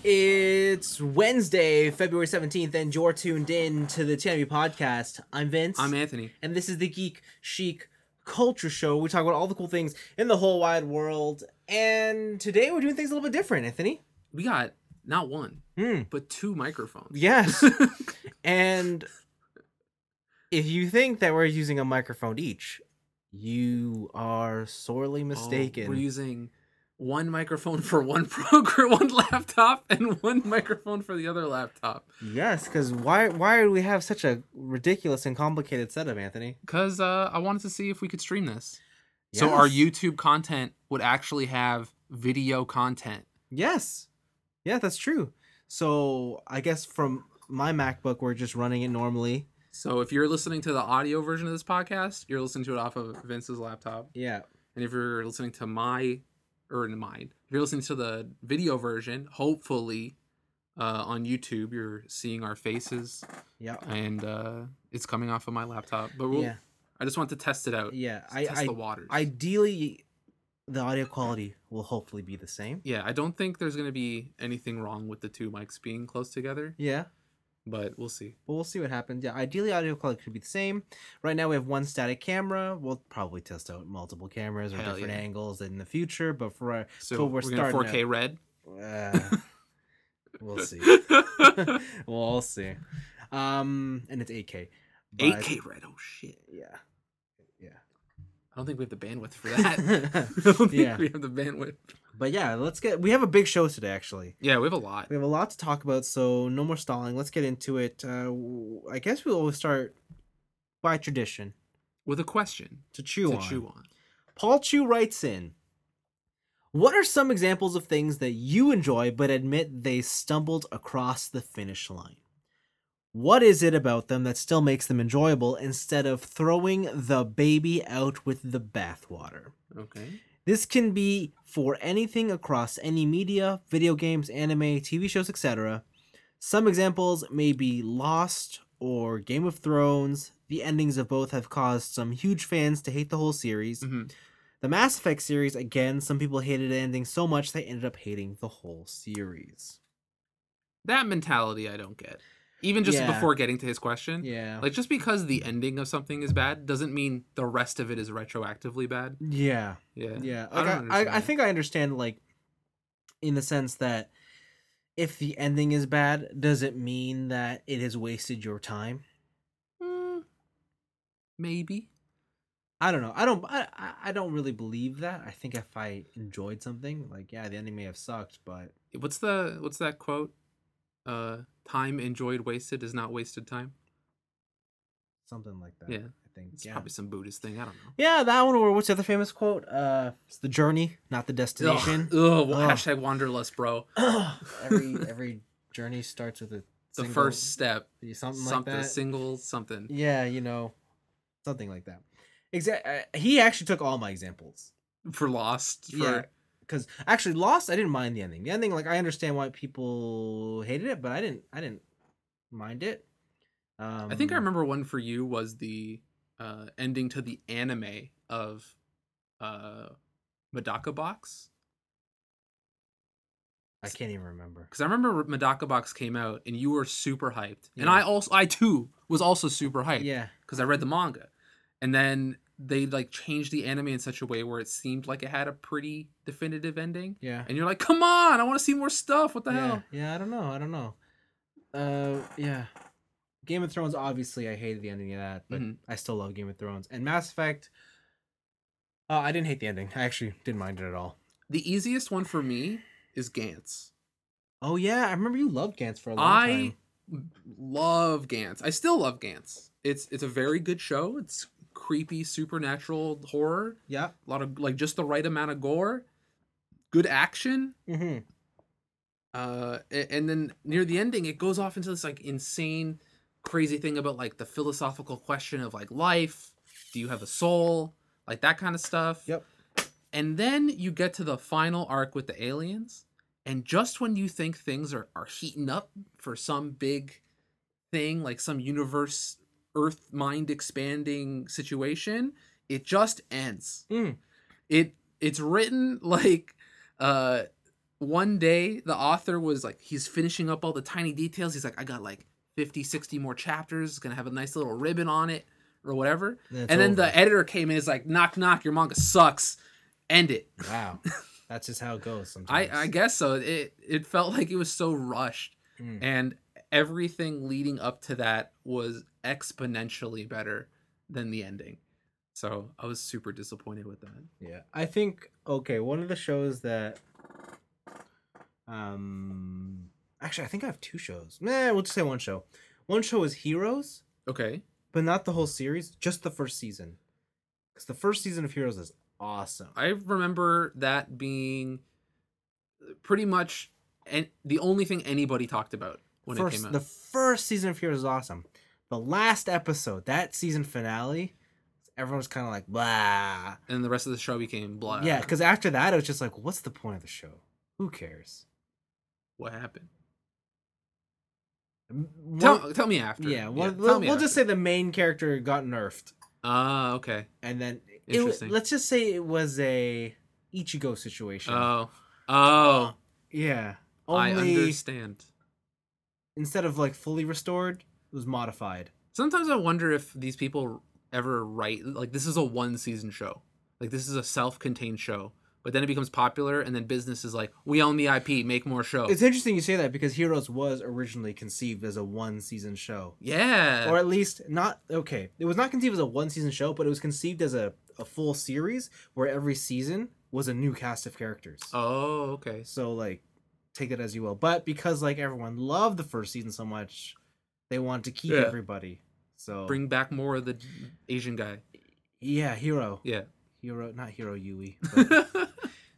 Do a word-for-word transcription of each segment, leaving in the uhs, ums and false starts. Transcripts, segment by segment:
It's Wednesday, February seventeenth, and you're tuned in to the T M U podcast. I'm Vince. I'm Anthony. And this is the Geek Chic Culture Show. We talk about all the cool things in the whole wide world. And today we're doing things a little bit different, Anthony. We got not one, Hmm. but two microphones. Yes. And if you think that we're using a microphone each, you are sorely mistaken. Oh, we're using one microphone for one program, one laptop, and one microphone for the other laptop. Yes, because why why do we have such a ridiculous and complicated setup, Anthony? Because uh, I wanted to see if we could stream this. Yes. So our YouTube content would actually have video content. Yes. Yeah, that's true. So I guess from my MacBook, we're just running it normally. So if you're listening to the audio version of this podcast, you're listening to it off of Vince's laptop. Yeah. And if you're listening to my, or in mine, if you're listening to the video version, hopefully uh, on YouTube, you're seeing our faces. Yeah. And uh, it's coming off of my laptop. But we'll, Yeah. I just want to test it out. Yeah. Just I, test I, the waters. Ideally, the audio quality will hopefully be the same. Yeah, I don't think there's going to be anything wrong with the two mics being close together. Yeah. But we'll see. But we'll see what happens. Yeah, ideally, audio quality could be the same. Right now, we have one static camera. We'll probably test out multiple cameras or Hell different yeah. angles in the future. But for our, So so we're, we're, going to starting four K out- red. Uh, we'll see. We'll see. Um, and it's eight K. but- eight K red. Oh, shit. Yeah. Yeah. I don't think we have the bandwidth for that. I don't think Yeah. we have the bandwidth. But yeah, let's get. We have a big show today, actually. Yeah, we have a lot. We have a lot to talk about, so no more stalling. Let's get into it. Uh, w- I guess we'll always start by tradition With a question to chew to on. chew on. Paul Chu writes in, what are some examples of things that you enjoy but admit they stumbled across the finish line? What is it about them that still makes them enjoyable instead of throwing the baby out with the bathwater? Okay. This can be for anything across any media, video games, anime, T V shows, et cetera. Some examples may be Lost or Game of Thrones. The endings of both have caused some huge fans to hate the whole series. Mm-hmm. The Mass Effect series, again, some people hated the ending so much they ended up hating the whole series. That mentality I don't get. Even just Yeah. before getting to his question. Yeah. Like, just because the ending of something is bad doesn't mean the rest of it is retroactively bad. Yeah. Yeah. Yeah. I Like, don't I, I, understand I that. think I understand, like, in the sense that if the ending is bad, does it mean that it has wasted your time? Mm, maybe. I don't know. I don't. I, I- I don't really believe that. I think if I enjoyed something, like yeah, the ending may have sucked, but What's the what's that quote? Uh, time enjoyed wasted is not wasted time. something like that. Yeah. I think. It's Yeah. probably some Buddhist thing. I don't know. Yeah, that one. Or what's the other famous quote? Uh, it's the journey, not the destination. Ugh, ugh, Ugh. hashtag wanderlust, bro. every every journey starts with a The single- first step. something, Something, like that. single something. Yeah, you know, something like that. Exact. Uh, he actually took all my examples. For Lost. For, Yeah, because actually, Lost, I didn't mind the ending. The ending, like, I understand why people hated it, but I didn't. I didn't mind it. Um, I think I remember one for you was the uh, ending to the anime of uh, Medaka Box. I can't even remember. Because I remember Medaka Box came out and you were super hyped. And Yeah. I also, I too, was also super hyped. Yeah, Because I read the manga. And then they like changed the anime in such a way where it seemed like it had a pretty definitive ending. yeah, And you're like, come on, I want to see more stuff. What the yeah, hell? yeah. I don't know. I don't know. Uh, yeah. Game of Thrones. Obviously, I hated the ending of that, but Mhm. I still love Game of Thrones and Mass Effect. Uh, I didn't hate the ending. I actually didn't mind it at all. The easiest one for me is Gantz. Oh yeah, I remember you loved Gantz for a long I time. love Gantz. I still love Gantz. It's it's a very good show. It's creepy supernatural horror. Yeah. A lot of like just the right amount of gore. Good action. Mm-hmm. Uh a- and then near the ending it goes off into this like insane crazy thing about like the philosophical question of like life. Do you have a soul? Like that kind of stuff. Yep. And then you get to the final arc with the aliens. And just when you think things are, are heating up for some big thing, like some universe, earth mind expanding situation, it just ends. Mm. It it's written like uh one day the author was like, he's finishing up all the tiny details. He's like, I got like fifty, sixty more chapters. It's going to have a nice little ribbon on it or whatever. Then And then over. the editor came in and is like, knock, knock, your manga sucks. End it. Wow. That's just how it goes sometimes. I, I guess so. It it felt like it was so rushed. Mm. And everything leading up to that was exponentially better than the ending. So I was super disappointed with that. Yeah. I think, okay, one of the shows that... um, Actually, I think I have two shows. Nah, we'll just say one show. One show is Heroes, Okay. but not the whole series, just the first season. Because the first season of Heroes is awesome. I remember that being pretty much and the only thing anybody talked about when first, it came out. The first season of Heroes is awesome. The last episode, that season finale, everyone was kind of like, blah. And the rest of the show became blah. Yeah, because after that, it was just like, what's the point of the show? Who cares? What happened? One- Tell, tell me after. yeah, one, tell we'll, me we'll just after. say the main character got nerfed. Ah, okay. And then, it, Interesting. let's just say it was a Ichigo situation. Oh. Oh. Yeah. I Only, understand. instead of like fully restored, it was modified. Sometimes I wonder if these people ever write, like, this is a one season show. Like, this is a self contained show. But then it becomes popular, and then business is like, we own the I P, make more shows. It's interesting you say that because Heroes was originally conceived as a one season show. Yeah. Or at least not, okay, it was not conceived as a one season show, but it was conceived as a, a full series where every season was a new cast of characters. Oh, okay. So, like, take it as you will. But because, like, everyone loved the first season so much, they wanted to keep Yeah. everybody. So, Bring back more of the Asian guy. yeah, Hero. Yeah. Hero, not Hero Yui. But...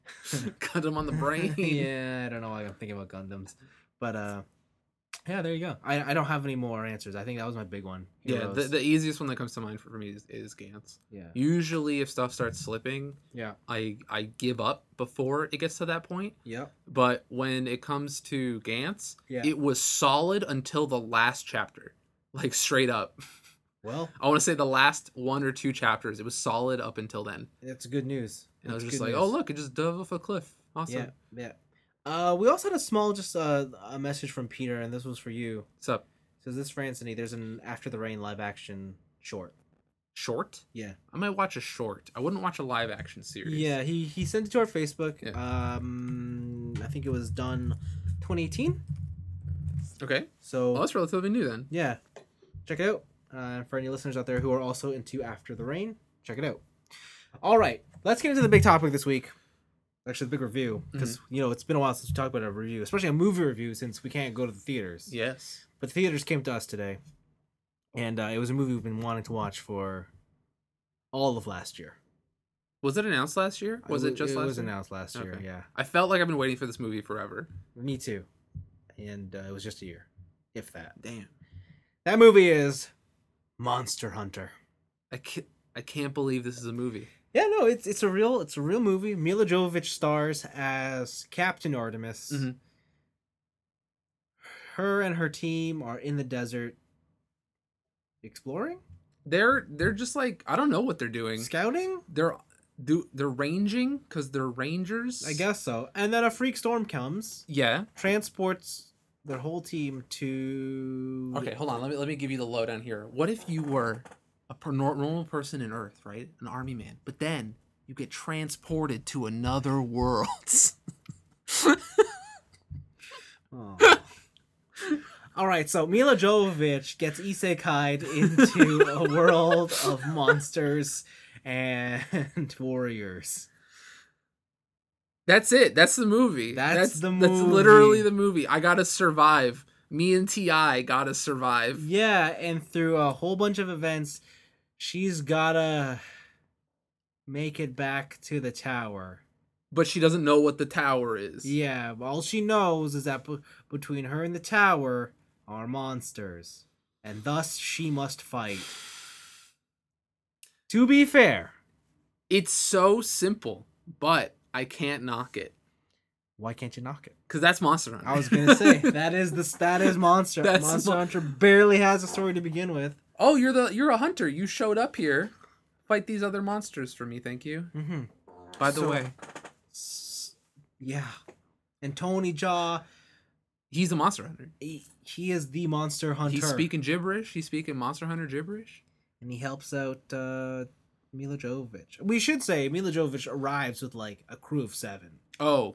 Cut him on the brain. yeah, I don't know why I'm thinking about Gundams. But, uh, yeah, there you go. I, I don't have any more answers. I think that was my big one. Yeah, the, Heroes. the easiest one that comes to mind for, for me is, is Gantz. yeah. Usually, if stuff starts slipping, Yeah. I I give up before it gets to that point. Yep. But when it comes to Gantz, Yeah. it was solid until the last chapter. Like, straight up. Well, I want to say the last one or two chapters, it was solid up until then. that's good news. And I was That's just good like, news. oh, look, it just dove off a cliff. Awesome. Yeah, yeah. Uh, we also had a small, just uh, a message from Peter, and this was for you. What's up? It says, this for Anthony, there's an After the Rain live action short. Short? Yeah. I might watch a short. I wouldn't watch a live action series. Yeah, he, he sent it to our Facebook. Yeah. Um, I think it was done twenty eighteen. Okay. So, Well, that's relatively new then. yeah, check it out. Uh, for any listeners out there who are also into After the Rain, check it out. All right, let's get into the big topic this week. Actually, the big review, because you know it's been a while since we talked about a review, especially a movie review, since we can't go to the theaters. Yes. But the theaters came to us today, and uh, it was a movie we've been wanting to watch for all of last year. Was it announced last year? Was it just it last was year? announced last year? Okay. Yeah, I felt like I've been waiting for this movie forever. me too. And uh, it was just a year, if that. Damn. That movie is Monster Hunter. I can't, I can't believe this is a movie. Yeah, no, it's it's a real it's a real movie. Mila Jovovich stars as Captain Artemis. Mhm. Her and her team are in the desert exploring, They're they're just like, I don't know what they're doing. scouting. They're do they're ranging because they're rangers. I guess so. And then a freak storm comes, Yeah. transports their whole team to. Okay, hold on. Let me let me give you the lowdown here. What if you were a per- nor- normal person in Earth, right? An army man, but then you get transported to another world. Oh. All right, so Mila Jovovich gets isekai'd into a world of monsters and warriors. That's it. That's the movie. That's the That's movie. literally the movie. I gotta survive. Me and T I gotta survive. Yeah, and through a whole bunch of events, she's gotta make it back to the tower. But she doesn't know what the tower is. Yeah, all she knows is that b- between her and the tower are monsters, and thus she must fight. To be fair, It's so simple, but I can't knock it. why can't you knock it? Because that's Monster Hunter. I was gonna say that is the that is Monster. That's Monster Mon- Hunter barely has a story to begin with. Oh, you're the you're a hunter. You showed up here. Fight these other monsters for me, thank you. Mm-hmm. By the So- way, S- Yeah. And Tony Jaa, He's a monster hunter. he, he is the monster hunter. He's speaking gibberish. He's speaking monster hunter gibberish. And he helps out uh, Mila Jovovich. We should say Mila Jovovich arrives with like a crew of seven. Oh.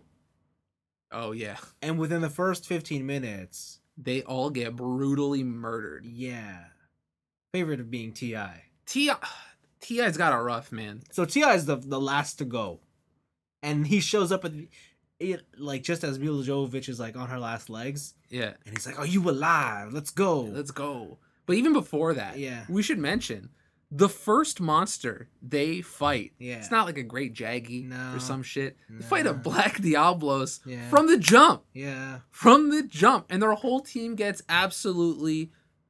Oh, yeah. And within the first fifteen minutes, They all get brutally murdered. yeah. Favorite of being T I. T I T I's got it rough, man. So T I is the, the last to go. And he shows up at the, it, like just as Mila Jovovich is like on her last legs. Yeah. And he's like, "Are you alive? Let's go." Let's go. But even before that, Yeah. we should mention the first monster they fight. Yeah. It's not like a great Jaggy No. or some shit. They fight a No. Black Diablos Yeah. from the jump. Yeah. From the jump. And their whole team gets absolutely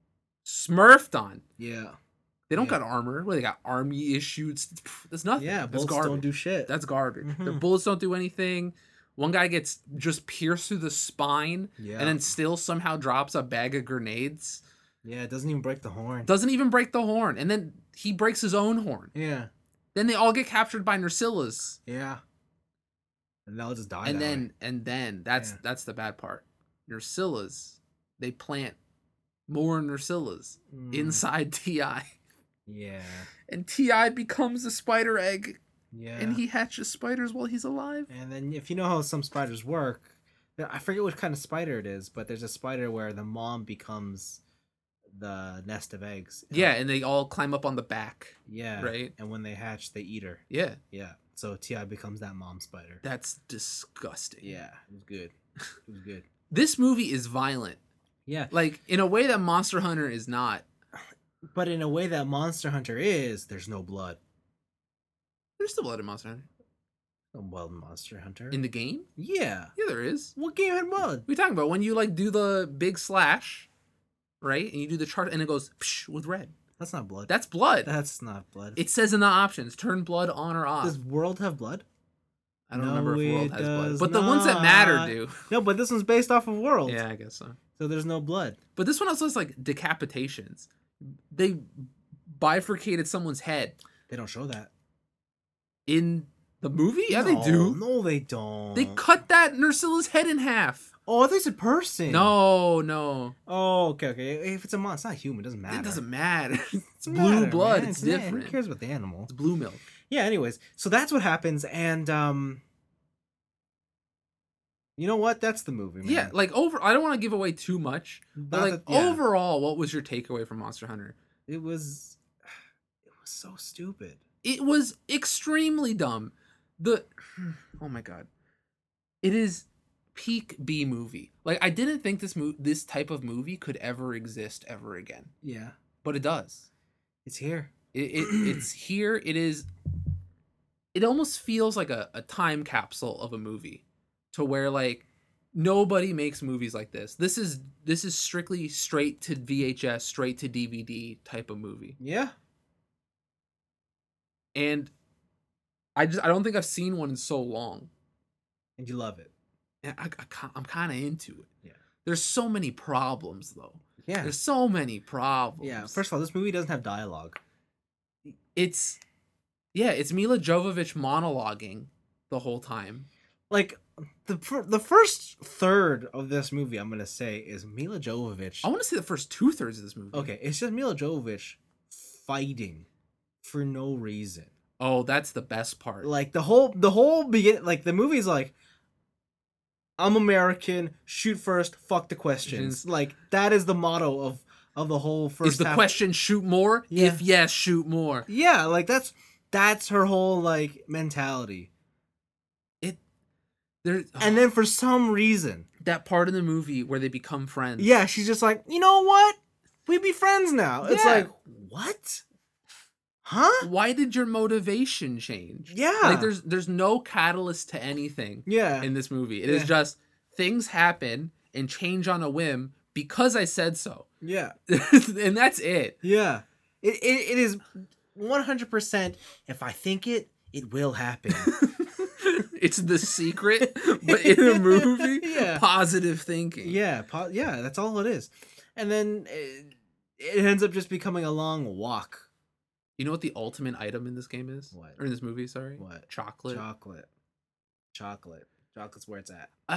smurfed on. Yeah. They don't Yeah. got armor. Well, they got army issued. That's nothing. Yeah. That's Bullets garbage. don't do shit. That's garbage. Their Mhm. bullets don't do anything. One guy gets just pierced through the spine yeah. and then still somehow drops a bag of grenades. yeah, it doesn't even break the horn. Doesn't even break the horn. And then he breaks his own horn. Yeah. Then they all get captured by Nersillas. Yeah. And they'll just die. And that then way. and then that's Yeah. that's the bad part. Nersillas, they plant more Nersillas Mm, inside T I. Yeah. And T I becomes a spider egg. Yeah. And he hatches spiders while he's alive. And then if you know how some spiders work, I forget what kind of spider it is, but there's a spider where the mom becomes the nest of eggs. Yeah, and they all climb up on the back. Yeah. Right? And when they hatch, they eat her. Yeah. Yeah. So T I becomes that mom spider. That's disgusting. Yeah. It was good. It was good. This movie is violent. Yeah. Like, in a way that Monster Hunter is not. But in a way that Monster Hunter is, there's no blood. There's still blood in Monster Hunter. No blood in Monster Hunter. In the game? yeah. Yeah, there is. What game had blood? What are you talking about? When you, like, do the big slash, right? And you do the chart, and it goes psh, with red. That's not blood. That's blood. That's not blood. It says in the options, turn blood on or off. Does World have blood? I don't No, remember if World it has blood. does But the ones that matter not. do. No, but this one's based off of World. Yeah, I guess so. So there's no blood. But this one also has, like, decapitations. They bifurcated someone's head. They don't show that. In the movie? Yeah, No, they do. No, they don't. They cut that Nersilla's head in half. Oh, I thought it's a person. No, no. Oh, okay, okay. If it's a monster, it's not human. It doesn't matter. It doesn't matter. It's Doesn't blue matter, blood. man. It's yeah, different. Who cares about the animal? It's blue milk. Yeah. Anyways, so that's what happens, and um, you know what? That's the movie, man. Yeah, like over. I don't want to give away too much, but Not like that- yeah. overall, what was your takeaway from Monster Hunter? it was, it was so stupid. It was extremely dumb. The oh my god, it is peak B movie. Like I didn't think this mo- this type of movie could ever exist ever again, Yeah, but it does. it's here. It, it it's here. It is. It almost feels like a, a time capsule of a movie, to where like nobody makes movies like this. This is this is strictly straight to V H S, straight to D V D type of movie, Yeah, and I just I don't think I've seen one in so long. and you love it. And I, I I'm kind of into it. Yeah. There's so many problems though. Yeah, There's so many problems. yeah. First of all, this movie doesn't have dialogue. it's yeah, it's Mila Jovovich monologuing the whole time. Like the fir- the first third of this movie, I'm gonna say, is Mila Jovovich. I want to see the first two thirds of this movie. Okay, it's just Mila Jovovich fighting for no reason. Oh, that's the best part. Like the whole the whole begin like the movie's like, I'm American, shoot first, fuck the questions. Like that is the motto of of the whole first Is the half. question shoot more? Yeah. If yes, shoot more. Yeah, like that's that's her whole like mentality. It there And then for some reason, that part of the movie where they become friends. yeah, she's just like, you know what? We be friends now. It's Yeah. like, what? Huh? Why did your motivation change? Yeah. Like there's there's no catalyst to anything Yeah. in this movie. It is Yeah. just things happen and change on a whim because I said so. Yeah. And that's it. Yeah. It, it, it is one hundred percent if I think it, it will happen. It's The Secret, but in a movie. Yeah. Positive thinking. Yeah, po- yeah, that's all it is. And then it, it ends up just becoming a long walk. You know what the ultimate item in this game is? What? Or in this movie, sorry? What? Chocolate. Chocolate. Chocolate. Chocolate's where it's at. Uh,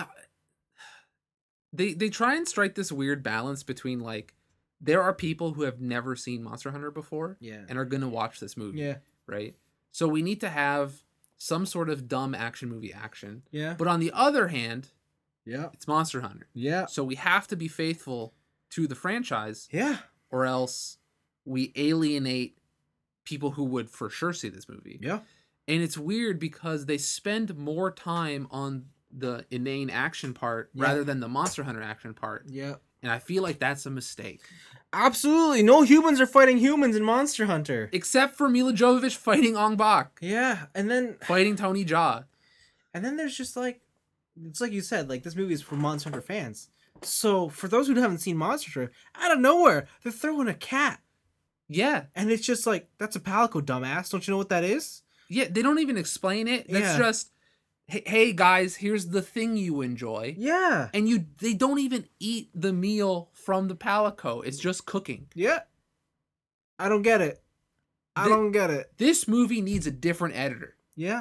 they they try and strike this weird balance between like there are people who have never seen Monster Hunter before Yeah. and are gonna watch this movie. Yeah. Right. So we need to have some sort of dumb action movie action. Yeah. But on the other hand, Yeah. it's Monster Hunter. Yeah. So we have to be faithful to the franchise, Yeah. or else we alienate people who would for sure see this movie. Yeah. And it's weird because they spend more time on the inane action part Yeah. rather than the Monster Hunter action part. Yeah. And I feel like that's a mistake. Absolutely. No humans are fighting humans in Monster Hunter. Except for Mila Jovovich fighting Ong Bak, Yeah. And then fighting Tony Jaa. and then there's just like it's like you said, like this movie is for Monster Hunter fans. So for those who haven't seen Monster Hunter, out of nowhere, they're throwing a cat. Yeah. And it's just like, that's a palico, dumbass. Don't you know what that is? Yeah, they don't even explain it. That's Yeah. just, hey, hey guys, here's the thing you enjoy. Yeah. And you they don't even eat the meal from the palico. It's just cooking. Yeah. I don't get it. I The- don't get it. This movie needs a different editor. Yeah.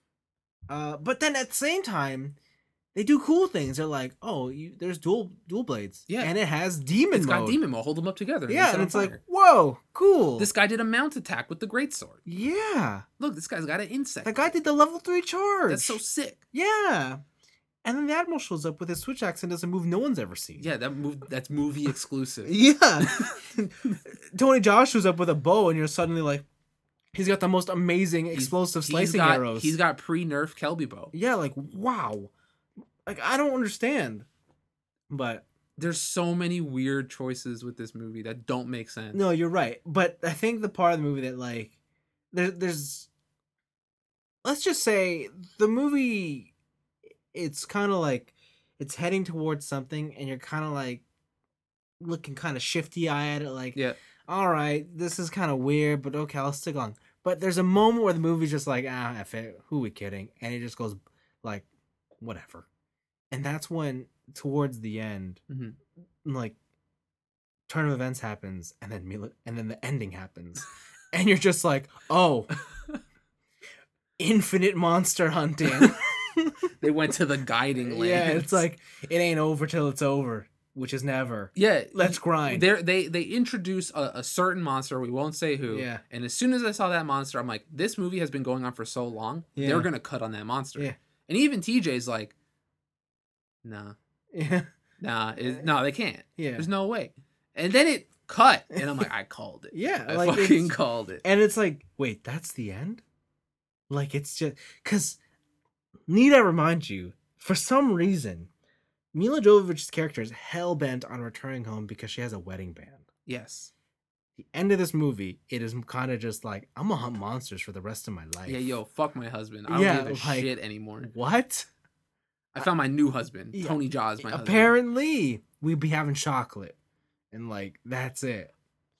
Uh, but then at the same time, they do cool things. They're like, oh, you, there's dual dual blades. Yeah. And it has demon It's mode. got demon mode. Hold them up together. and they Yeah, set and on it's like, fire. whoa, cool. This guy did a mount attack with the greatsword. Yeah. Look, this guy's got an insect. That guy did the level three charge. That's so sick. Yeah. And then the Admiral shows up with his switch axe and does a move no one's ever seen. Yeah, that move that's movie exclusive. Yeah. Tony Josh shows up with a bow and you're suddenly like, he's got the most amazing explosive He's slicing got, arrows. He's got pre-nerf Kelby bow. Yeah, like, wow. Like, I don't understand. But There's so many weird choices with this movie that don't make sense. no, you're right. But I think the part of the movie that, like, there, there's, let's just say the movie, it's kind of like, it's heading towards something and you're kind of like looking kind of shifty eye at it, like, Yeah. all right, this is kind of weird, but okay, I'll stick on. But there's a moment where the movie's just like, ah, F it, who we kidding? And it just goes like, whatever. And that's when, towards the end, Mhm. like, turn of events happens, and then Mila, and then the ending happens, and you're just like, oh, infinite monster hunting. They went to the guiding land. Yeah, it's like it ain't over till it's over, which is never. yeah, Let's grind. They they they introduce a, a certain monster. We won't say who. Yeah. And as soon as I saw that monster, I'm like, this movie has been going on for so long. Yeah. They're gonna cut on that monster. Yeah. And even T J's like, nah, Yeah, nah, it, no, they can't. yeah, There's no way. And then it cut, and I'm like, I called it. yeah. I like fucking it's- called it. And it's like, wait, that's the end? Like, it's just because need I remind you, for some reason, Mila Jovovich's character is hell bent on returning home because she has a wedding band. Yes. The end of this movie, it is kind of just like, I'm gonna hunt monsters for the rest of my life. Yeah, yo, fuck my husband. I don't Yeah, give a like- shit anymore. What? I found my new husband. Yeah, Tony Jaa is my husband. Apparently, we'd be having chocolate. And, like, that's it.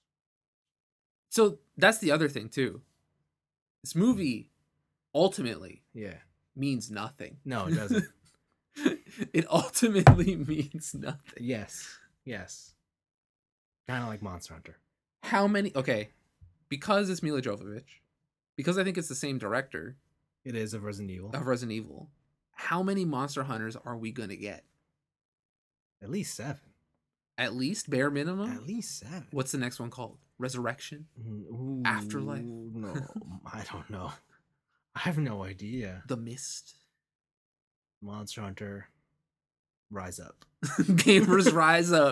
So that's the other thing too. This movie ultimately Yeah. means nothing. No, it doesn't. It ultimately means nothing. Yes. Yes. Kind of like Monster Hunter. How many? Okay, because it's Mila Jovovich, because I think it's the same director It is of Resident Evil. of Resident Evil. How many Monster Hunters are we gonna get? At least seven. At least bare minimum. At least seven. What's the next one called? Resurrection. Ooh, Afterlife? No, I don't know. I have no idea. The Mist. Monster Hunter, Rise Up. Gamers Rise Up.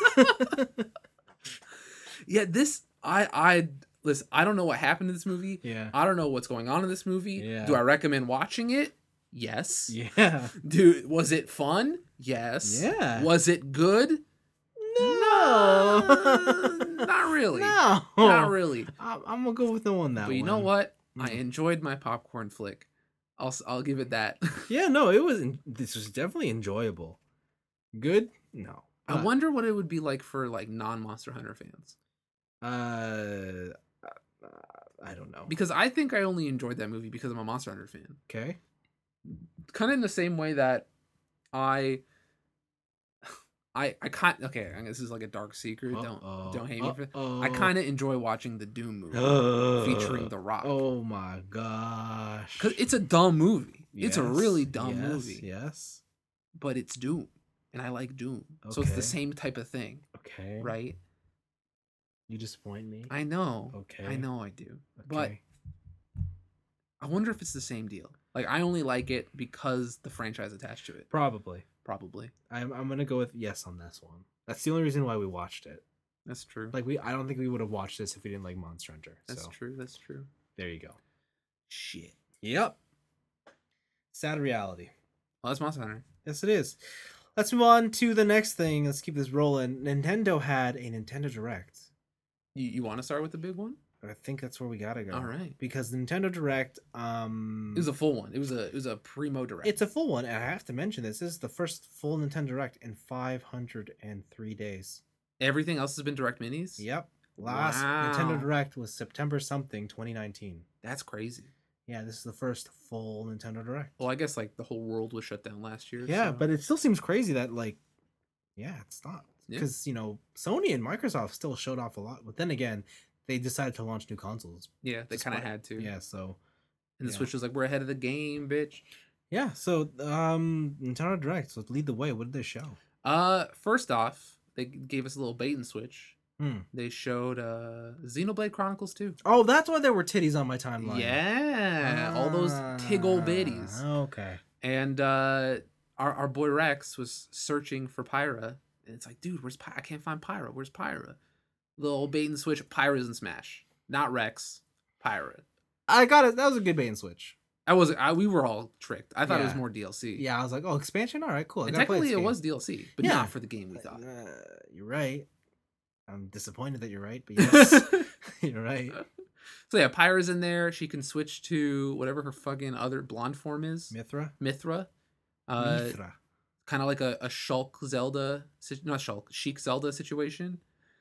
Yeah, this I I listen. I don't know what happened in this movie. Yeah. I don't know what's going on in this movie. Yeah. Do I recommend watching it? Yes. Yeah. Dude, was it fun? Yes. Yeah. Was it good? No. Not really. No. Not really. I'm, I'm gonna go with no on that. But you know one. what? I Mm. enjoyed my popcorn flick. I'll s- I'll give it that. Yeah, no, it was. This was definitely enjoyable. Good? No. I Uh, wonder what it would be like for like non-Monster Hunter fans. Uh, uh, I don't know. Because I think I only enjoyed that movie because I'm a Monster Hunter fan. Okay. Kind of in the same way that I I I can't okay, I guess this is like a dark secret. Don't Uh-oh. don't hate me for Uh-oh. I kind of enjoy watching the Doom movie featuring The Rock. Oh my gosh. Cuz it's a dumb movie. It's a really Yes, dumb yes, movie. Yes. But it's Doom, and I like Doom, so it's Okay. the same type of thing, Okay. right? You disappoint me. I know. Okay. I know I do. Okay. But I wonder if it's the same deal. Like, I only like it because the franchise attached to it. Probably. Probably. I'm I'm gonna go with yes on this one. That's the only reason why we watched it. That's true. Like we, I don't think we would have watched this if we didn't like Monster Hunter. That's so. true. That's true. There you go. Shit. Yep. Sad reality. Well, that's Monster Hunter. Yes, it is. Let's move on to the next thing. Let's keep this rolling. Nintendo had a Nintendo Direct. You you want to start with the big one? I think that's where we gotta go. All right. Because the Nintendo Direct, um, It was a full one. It was a it was a primo direct. it's a full one, and I have to mention this. This is the first full Nintendo Direct in five hundred three days. Everything else has been direct minis. Yep. Last Wow. Nintendo Direct was September something, twenty nineteen. That's crazy. Yeah, this is the first full Nintendo Direct. Well, I guess like the whole world was shut down last year. Yeah, so- but it still seems crazy that like, yeah, it stopped Yeah. because you know Sony and Microsoft still showed off a lot, but then again, they decided to launch new consoles. yeah, they kind of despite- had to. Yeah, so And the yeah. Switch was like, we're ahead of the game, bitch. yeah, so um, Nintendo Direct. So lead the way. What did they show? Uh, first off, they gave us a little bait and switch. Hmm. They showed uh Xenoblade Chronicles two. Oh, that's why there were titties on my timeline. Yeah, all those tiggle bitties. Ah, Okay. And uh, our our boy Rex was searching for Pyra, and it's like, dude, where's Pyra? I can't find Pyra. Where's Pyra? Little bait and switch. Pyra's in Smash, not Rex. Pyra. I got it. That was a good bait and switch. I was I, we were all tricked. I thought it was Yeah. more D L C. Yeah, I was like, oh, expansion. All right, cool. I and gotta play technically this it game. was D L C, but Yeah. not for the game we thought. Uh, you're right. I'm disappointed that you're right, but yes, you're right. So yeah, Pyra's in there. She can switch to whatever her fucking other blonde form is. Mithra. Mithra. Uh, Mithra. kind of like a, a Shulk Zelda, si- not Shulk, Sheik Zelda situation.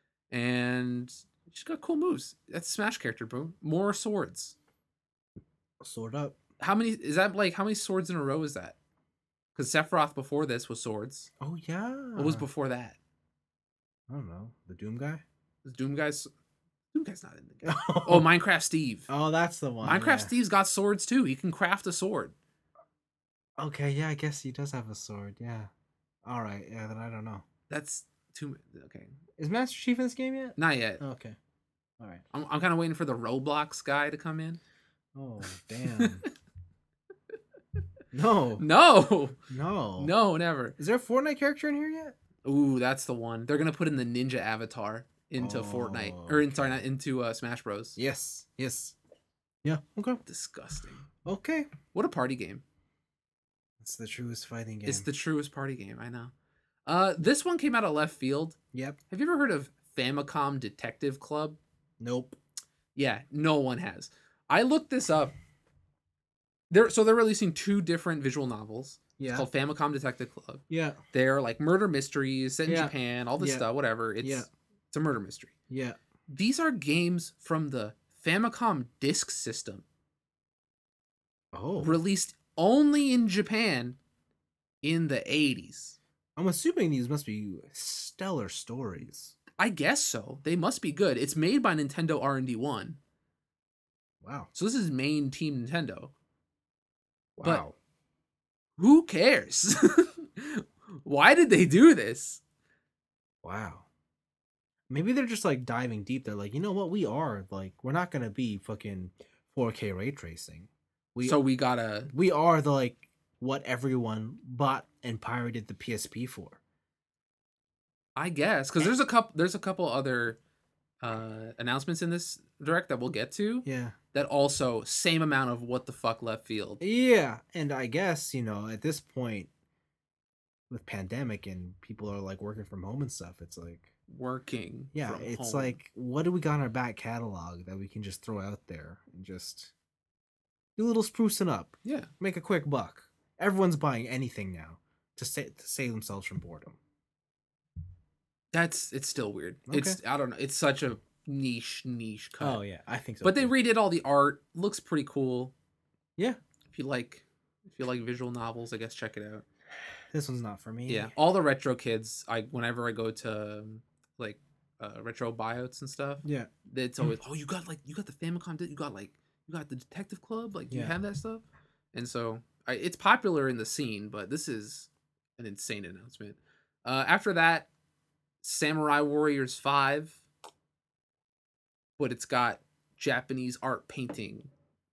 And she's got cool moves. That's a Smash character, bro. More swords. Sword up. How many, is that like, how many swords in a row is that? Because Sephiroth before this was swords. Oh yeah. What was before that? I don't know. The Doom guy. Was Doom Guy's, Doom Guy's not in the game. Oh, Minecraft Steve. Oh, that's the one. Minecraft yeah. Steve's got swords too. He can craft a sword. Okay, yeah, I guess he does have a sword. Yeah. All right. Yeah, then I don't know. That's too, okay. Is Master Chief in this game yet? Not yet. Okay. All right. I'm, I'm kind of waiting for the Roblox guy to come in. Oh damn. no. No, No. no, never. Is there a Fortnite character in here yet? Ooh, that's the one. They're gonna put in the ninja avatar into Oh, Fortnite, or in, sorry, not into uh, Smash Bros. Yes. Yes. Yeah. Okay. Disgusting. Okay. What a party game! It's the truest fighting game. It's the truest party game. I know. Uh, this one came out of left field. Yep. Have you ever heard of Famicom Detective Club? Nope. Yeah, no one has. I looked this up. They're so they're releasing two different visual novels. Yeah. It's called Famicom Detective Club. Yeah. They're like murder mysteries set in Yeah. Japan, all this Yeah. stuff, whatever. It's Yeah. it's a murder mystery. Yeah. These are games from the Famicom Disk System, Oh. released only in Japan in the eighties. I'm assuming these must be stellar stories. I guess so. They must be good. It's made by Nintendo R and D one. Wow. So this is main team Nintendo. But- Wow. Who cares? Why did they do this? Wow. Maybe they're just like diving deep. They're like, you know what? We are like, we're not gonna be fucking four K ray tracing. We so we gotta we are the like what everyone bought and pirated the P S P for. I guess because there's a couple there's a couple other uh announcements in this direct that we'll get to Yeah. that also same amount of what the fuck left field. Yeah, and I guess you know at this point, with pandemic and people are like working from home and stuff, it's like Working. yeah, from it's home. like what do we got in our back catalog that we can just throw out there and just do a little sprucing up, yeah. make a quick buck. Everyone's buying anything now to sa- to save themselves from boredom. That's it's still weird. Okay. It's I don't know. It's such a niche niche cut. Oh yeah, I think so. But they too. redid all the art. Looks pretty cool. yeah, If you like if you like visual novels, I guess check it out. this one's not for me. Yeah. All the retro kids, I whenever I go to um, like uh, retro buyouts and stuff, yeah, it's always, oh, you got like you got the Famicom, di- you got like you got the Detective Club, like do you Yeah. have that stuff? And so I, it's popular in the scene, but this is an insane announcement. Uh, after that, Samurai Warriors five, but it's got Japanese art painting.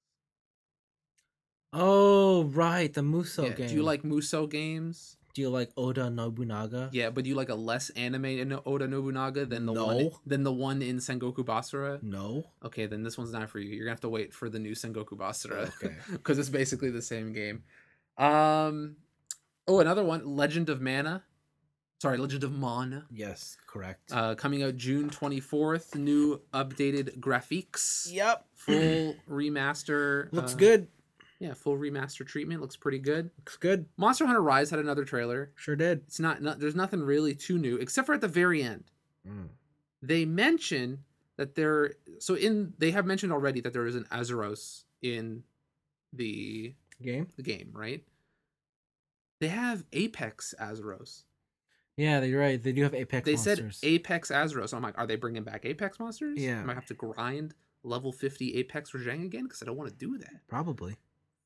Oh, right, the Muso Yeah. game. Do you like Muso games? Do you like Oda Nobunaga? Yeah, but do you like a less anime Oda Nobunaga than the No. one than the one in Sengoku Basara? No. Okay, then this one's not for you. You're gonna have to wait for the new Sengoku Basara. Okay. Because it's basically the same game. Um, oh, another one, Legend of Mana. Sorry, Legend of Mana. Yes, correct. Uh, coming out June twenty-fourth. New updated graphics. Yep. Full remaster. Looks uh, good. Yeah, full remaster treatment. Looks pretty good. Looks good. Monster Hunter Rise had another trailer. Sure did. It's not, not there's nothing really too new except for at the very end. Mm. They mention that there so in they have mentioned already that there is an Azeros in the Game? the game, right? They have Apex Azeros. Yeah, you're right. They do have Apex They monsters. said Apex Azeros. I'm like, are they bringing back Apex monsters? Yeah. I might have to grind level fifty Apex Rajang again because I don't want to do that. Probably.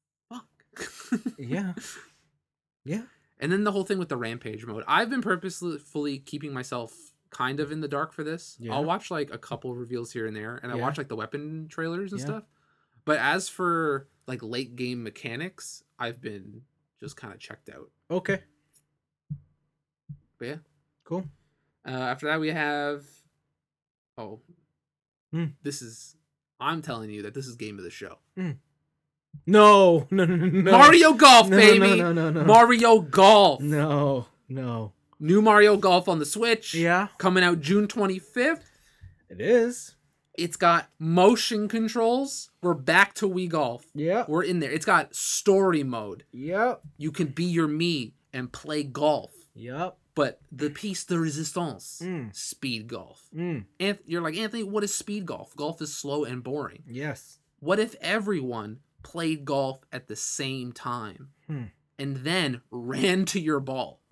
Fuck. Yeah. Yeah. And then the whole thing with the Rampage mode. I've been purposefully keeping myself kind of in the dark for this. Yeah. I'll watch like a couple reveals here and there, and I Yeah. watch like the weapon trailers and Yeah. stuff. But as for like late game mechanics, I've been just kind of checked out. Okay. But yeah. Cool. Uh, after that, we have. Oh. Hmm. This is. I'm telling you that this is game of the show. No. No, no, no, no. Mario Golf, no, baby! No, no, no, no. Mario Golf! No. No. New Mario Golf on the Switch. Yeah. Coming out June twenty-fifth. It is. It's got motion controls. We're back to Wii Golf. Yep. We're in there. It's got story mode. Yep. You can be your me and play golf. Yep. But the piece de resistance, Mm. speed golf. Mm. And you're like, Anthony, what is speed golf? Golf is slow and boring. Yes. What if everyone played golf at the same time Hmm. and then ran to your ball?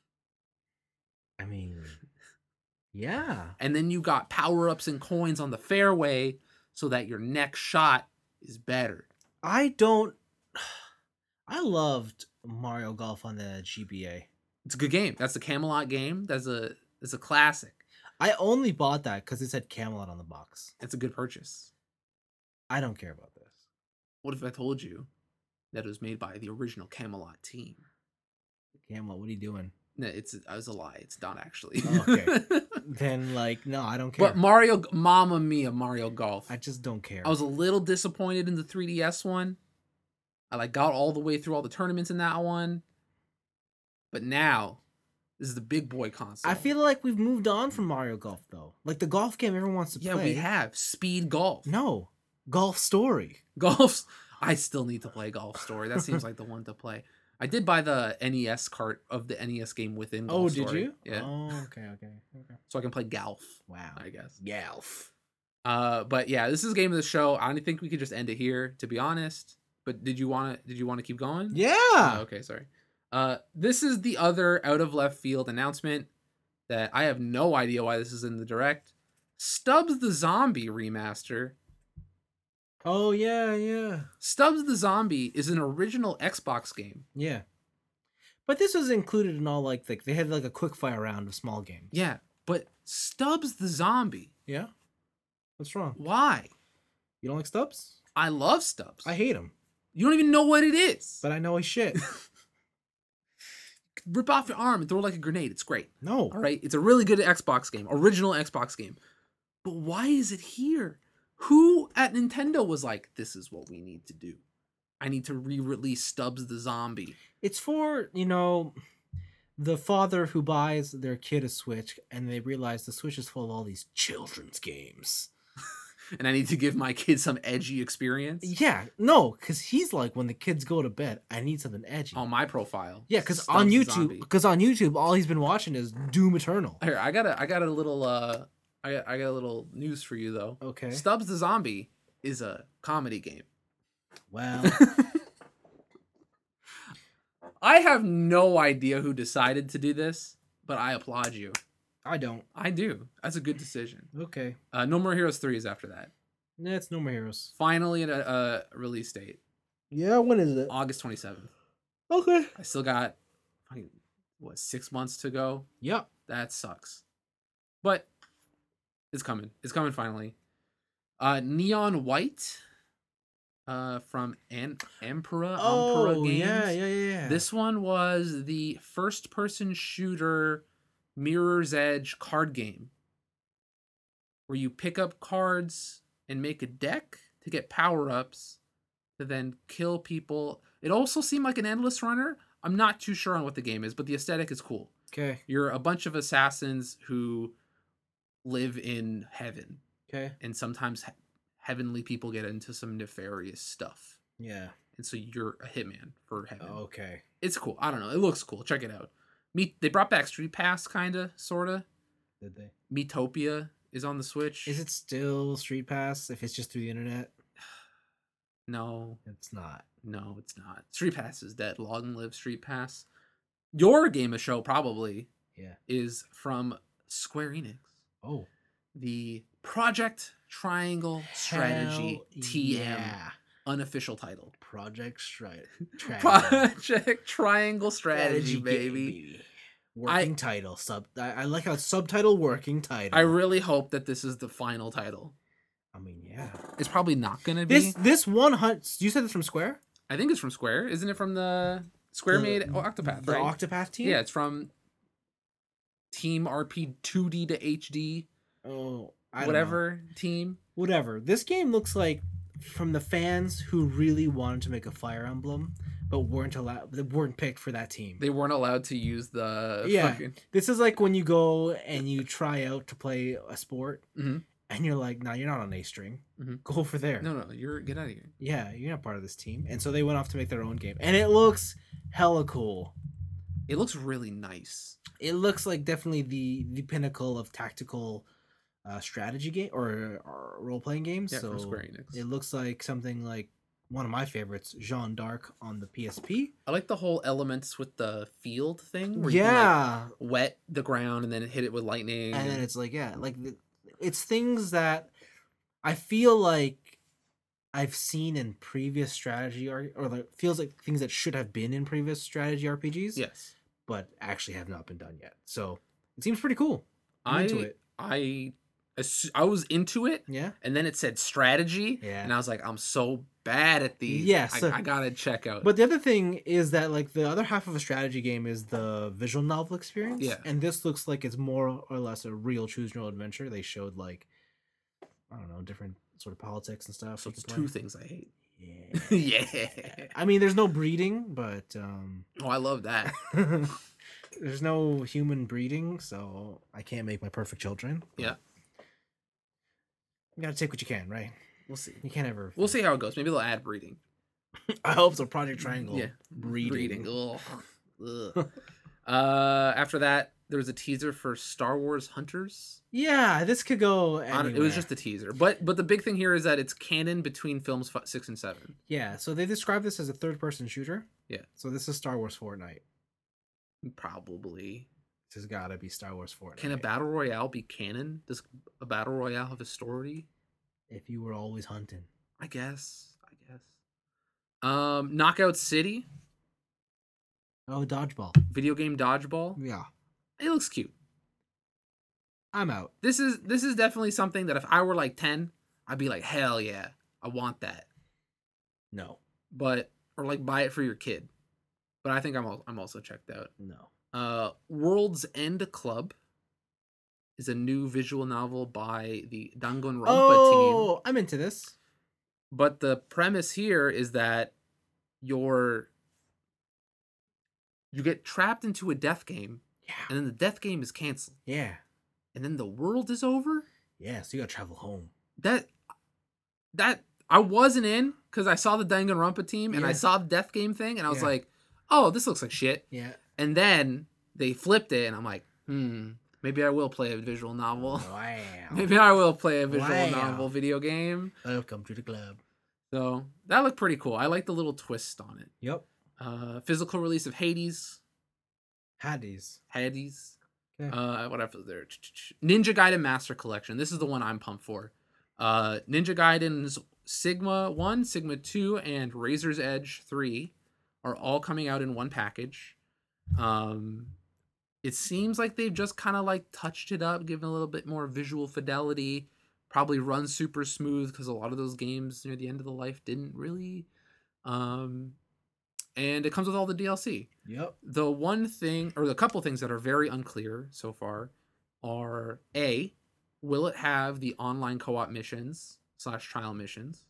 I mean, yeah. And then you got power-ups and coins on the fairway so that your next shot is better. I don't. I loved Mario Golf on the G B A. It's a good game. That's a Camelot game. That's a it's a classic. I only bought that because it said Camelot on the box. It's a good purchase. I don't care about this. What if I told you that it was made by the original Camelot team? Camelot, what are you doing? No, it's it was a lie. It's not actually. Oh, okay. Then, like, no, I don't care. But Mario, Mamma Mia, Mario Golf. I just don't care. I was a little disappointed in the three D S one. I like got all the way through all the tournaments in that one. But now, this is the big boy console. I feel like we've moved on from Mario Golf, though. Like, the golf game everyone wants to yeah, play. we have Speed Golf. No. Golf Story. Golf's. I still need to play Golf Story. That seems like the one to play. I did buy the N E S cart of the N E S game within Golf Oh, Story. did you? Yeah. Oh, okay, okay, okay. So I can play Golf, Wow. I guess. Golf. Uh, but yeah, this is game of the show. I don't think we could just end it here, to be honest. But did you want to? Did you want to keep going? Yeah. Oh, okay, sorry. Uh, this is the other out of left field announcement that I have no idea why this is in the direct. Stubbs the Zombie remaster. Oh, yeah, yeah. Stubbs the Zombie is an original Xbox game. Yeah. But this was included in all, like, like they had, like, a quick fire round of small games. Yeah, but Stubbs the Zombie. Yeah? What's wrong? Why? You don't like Stubbs? I love Stubbs. I hate him. You don't even know what it is. But I know he's shit. Rip off your arm and throw it like a grenade. It's great. No. All right, it's a really good Xbox game, original Xbox game. But why is it here? Who at Nintendo was like, this is what we need to do? I need to re-release Stubbs the Zombie. It's for, you know, the father who buys their kid a Switch and they realize the Switch is full of all these children's games. And I need to give my kid some edgy experience. Yeah, no, because he's like, when the kids go to bed, I need something edgy. On my profile. Yeah, because Stubbs on the YouTube, Zombie. because on YouTube, all he's been watching is Doom Eternal. Here, I got a, I got a little, uh, I got, I got a little news for you though. Okay. Stubbs the Zombie is a comedy game. Well, I have no idea who decided to do this, but I applaud you. I don't. I do. That's a good decision. Okay. Uh, No More Heroes three is after that. Nah, it's No More Heroes. Finally, at a, a release date, Yeah, when is it? August twenty-seventh. Okay. I still got fucking, what, six months to go. Yep. That sucks, but it's coming. It's coming finally. Uh, Neon White, uh, from An- Ampera Ampera Oh, yeah, Games. yeah, yeah, yeah. This one was the first-person shooter Mirror's Edge card game, where you pick up cards and make a deck to get power-ups to then kill people. It also seemed like an endless runner. I'm not too sure on what the game is, but the aesthetic is cool. Okay. You're a bunch of assassins who live in heaven, Okay. and sometimes he- heavenly people get into some nefarious stuff. Yeah. And so you're a hitman for heaven. Okay. It's cool. I don't know. It looks cool. Check it out. Meet they brought back Street Pass, kinda, sorta. Did they? Metopia is on the Switch. Is it still Street Pass if it's just through the internet? No, It's not. no, it's not. Street Pass is dead. Long live Street Pass. Your game of show probably Yeah. is from Square Enix. Oh. The Project Triangle Strategy Hell T M yeah. unofficial title. Project Stride. Project Triangle Strategy, baby. Working I- title. Sub. I, I like how it's subtitle working title. I really hope that this is the final title. I mean, yeah. It's probably not gonna be. This this one hunt. You said this from Square. I think it's from Square, isn't it? From the Square The- made Octopath, The right? Octopath team. Yeah, it's from Team R P two D to H D, Oh, I don't know. whatever team. Whatever. This game looks like from the fans who really wanted to make a Fire Emblem, but weren't allowed. They weren't picked for that team. They weren't allowed to use the Yeah. fucking. This is like when you go and you try out to play a sport, Mhm. and you're like, "Nah, you're not on A string. Mhm. Go over there." No, no, you're get out of here. Yeah, you're not part of this team. And so they went off to make their own game, and it looks hella cool. It looks really nice. It looks like definitely the the pinnacle of tactical uh, strategy game or, or role playing games. Yeah, so from Square Enix. it looks like something like one of my favorites, Jeanne d'Arc on the P S P. I like the whole elements with the field thing. Where you can, Yeah, like, wet the ground and then hit it with lightning. and then it's like yeah, like the, it's things that I feel like I've seen in previous strategy or or like feels like things that should have been in previous strategy R P Gs. yes, But actually have not been done yet. So it seems pretty cool. I'm I into it. I assu- I was into it, Yeah. and then it said strategy, Yeah. and I was like, I'm so bad at these. Yeah, I, so- I gotta check out. But the other thing is that like the other half of a strategy game is the visual novel experience. Yeah. And this looks like it's more or less a real choose your own adventure. They showed like I don't know, different sort of politics and stuff. so you it's can two play. things I hate. Yeah. Yeah. I mean there's no breeding, but um Oh, I love that. there's no human breeding, so I can't make my perfect children. but Yeah. You gotta take what you can, right? We'll see. You can't ever We'll see how it goes. Maybe they'll add breeding. I hope so. Project Triangle. Yeah. Breeding. Ugh. Ugh. uh, after that, there was a teaser for Star Wars Hunters. Yeah, this could go I don't- anywhere. It was just a teaser, but but the big thing here is that it's canon between films fi- six and seven. Yeah, so they describe this as a third-person shooter. Yeah. So this is Star Wars Fortnite. Probably. This has got to be Star Wars Fortnite. Can a battle royale be canon? Does a battle royale have a story? If you were always hunting. I guess. I guess. Um, Knockout City, Oh, dodgeball. video game dodgeball. Yeah. It looks cute. I'm out. This is this is definitely something that if I were like ten, I'd be like, hell yeah, I want that. No. But or like buy it for your kid. But I think I'm al- I'm also checked out. No. Uh, World's End Club is a new visual novel by the Danganronpa team. Oh, I'm into this. But the premise here is that you're you get trapped into a death game, Yeah. and then the death game is canceled, Yeah. and then the world is over. Yeah, so you gotta travel home. That that I wasn't in because I saw the Danganronpa team and I Yeah. saw the death game thing, and I was Yeah. like, "Oh, this looks like shit." Yeah. And then they flipped it, and I'm like, "Hmm, maybe I will play a visual novel. Wow. Maybe I will play a visual Wow. novel video game." Welcome to the club. So that looked pretty cool. I like the little twist on it. Yep. Uh, physical release of Hades. Hades. Hades. Okay. Uh, what else is there? Ninja Gaiden Master Collection. This is the one I'm pumped for. Uh, Ninja Gaiden's Sigma one, Sigma two, and Razor's Edge three are all coming out in one package. Um, it seems like they've just kind of like touched it up, given a little bit more visual fidelity. Probably run super smooth because a lot of those games near the end of the life didn't really. Um, and it comes with all the D L C. Yep. The one thing, or the couple things that are very unclear so far, are A, will it have the online co-op missions slash trial missions?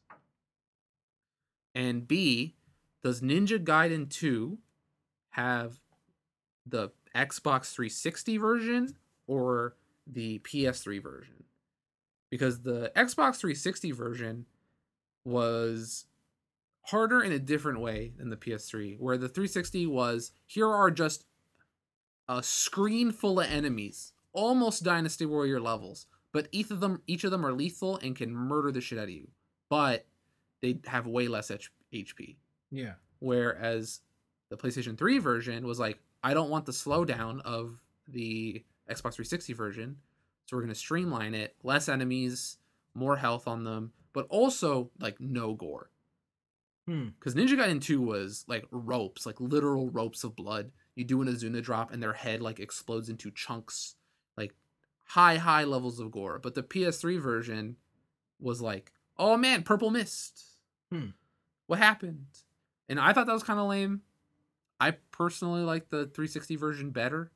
And B, does Ninja Gaiden two have the Xbox three sixty version or the P S three version? Because the Xbox three sixty version was harder in a different way than the P S three, where the three sixty was, here are just a screen full of enemies, almost Dynasty Warrior levels, but each of them each of them are lethal and can murder the shit out of you, but they have way less H P. Yeah. Whereas the PlayStation three version was like, I don't want the slowdown of the Xbox three sixty version, so we're going to streamline it, less enemies, more health on them, but also like no gore. Because hmm. Ninja Gaiden two was like ropes, like literal ropes of blood. You do an Azuna drop and their head like explodes into chunks, like high, high levels of gore. But the P S three version was like, oh man, purple mist. Hmm. What happened? And I thought that was kind of lame. I personally like the three sixty version better.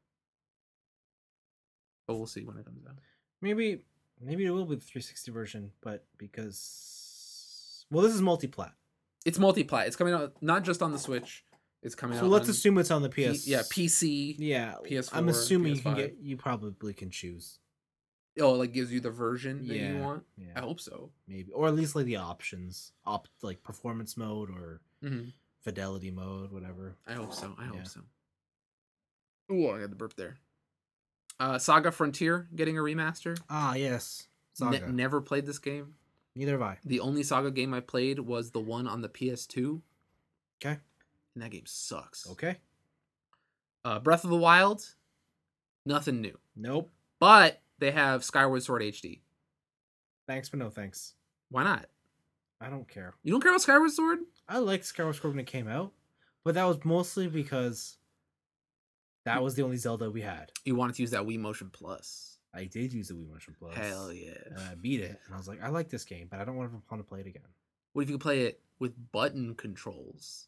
But we'll see when it comes out. Maybe maybe it will be the three sixty version, but because... Well, this is multi-plat. It's multi-plat. It's coming out not just on the Switch. It's coming so out. So let's on assume it's on the P S. P- yeah, P C. Yeah, P S four. I'm assuming P S five. you can get. You probably can choose. Oh, like gives you the version that yeah, you want. Yeah. I hope so. Maybe, or at least like the options, opt like performance mode or mm-hmm. fidelity mode, whatever. I hope so. I yeah. hope so. Ooh, I got the burp there. Uh, Saga Frontier getting a remaster. Ah, yes. Saga. Ne- never played this game. Neither have I. The only Saga game I played was the one on the P S two. Okay. And that game sucks. Okay. Uh, Breath of the Wild, nothing new. Nope. But they have Skyward Sword H D. Thanks, but no thanks. Why not? I don't care. You don't care about Skyward Sword? I liked Skyward Sword when it came out, but that was mostly because that was the only Zelda we had. You wanted to use that Wii Motion Plus. I did use the Wii Motion Plus. Hell yeah. And I beat it, and I was like, I like this game, but I don't want to play it again. What if you could play it with button controls?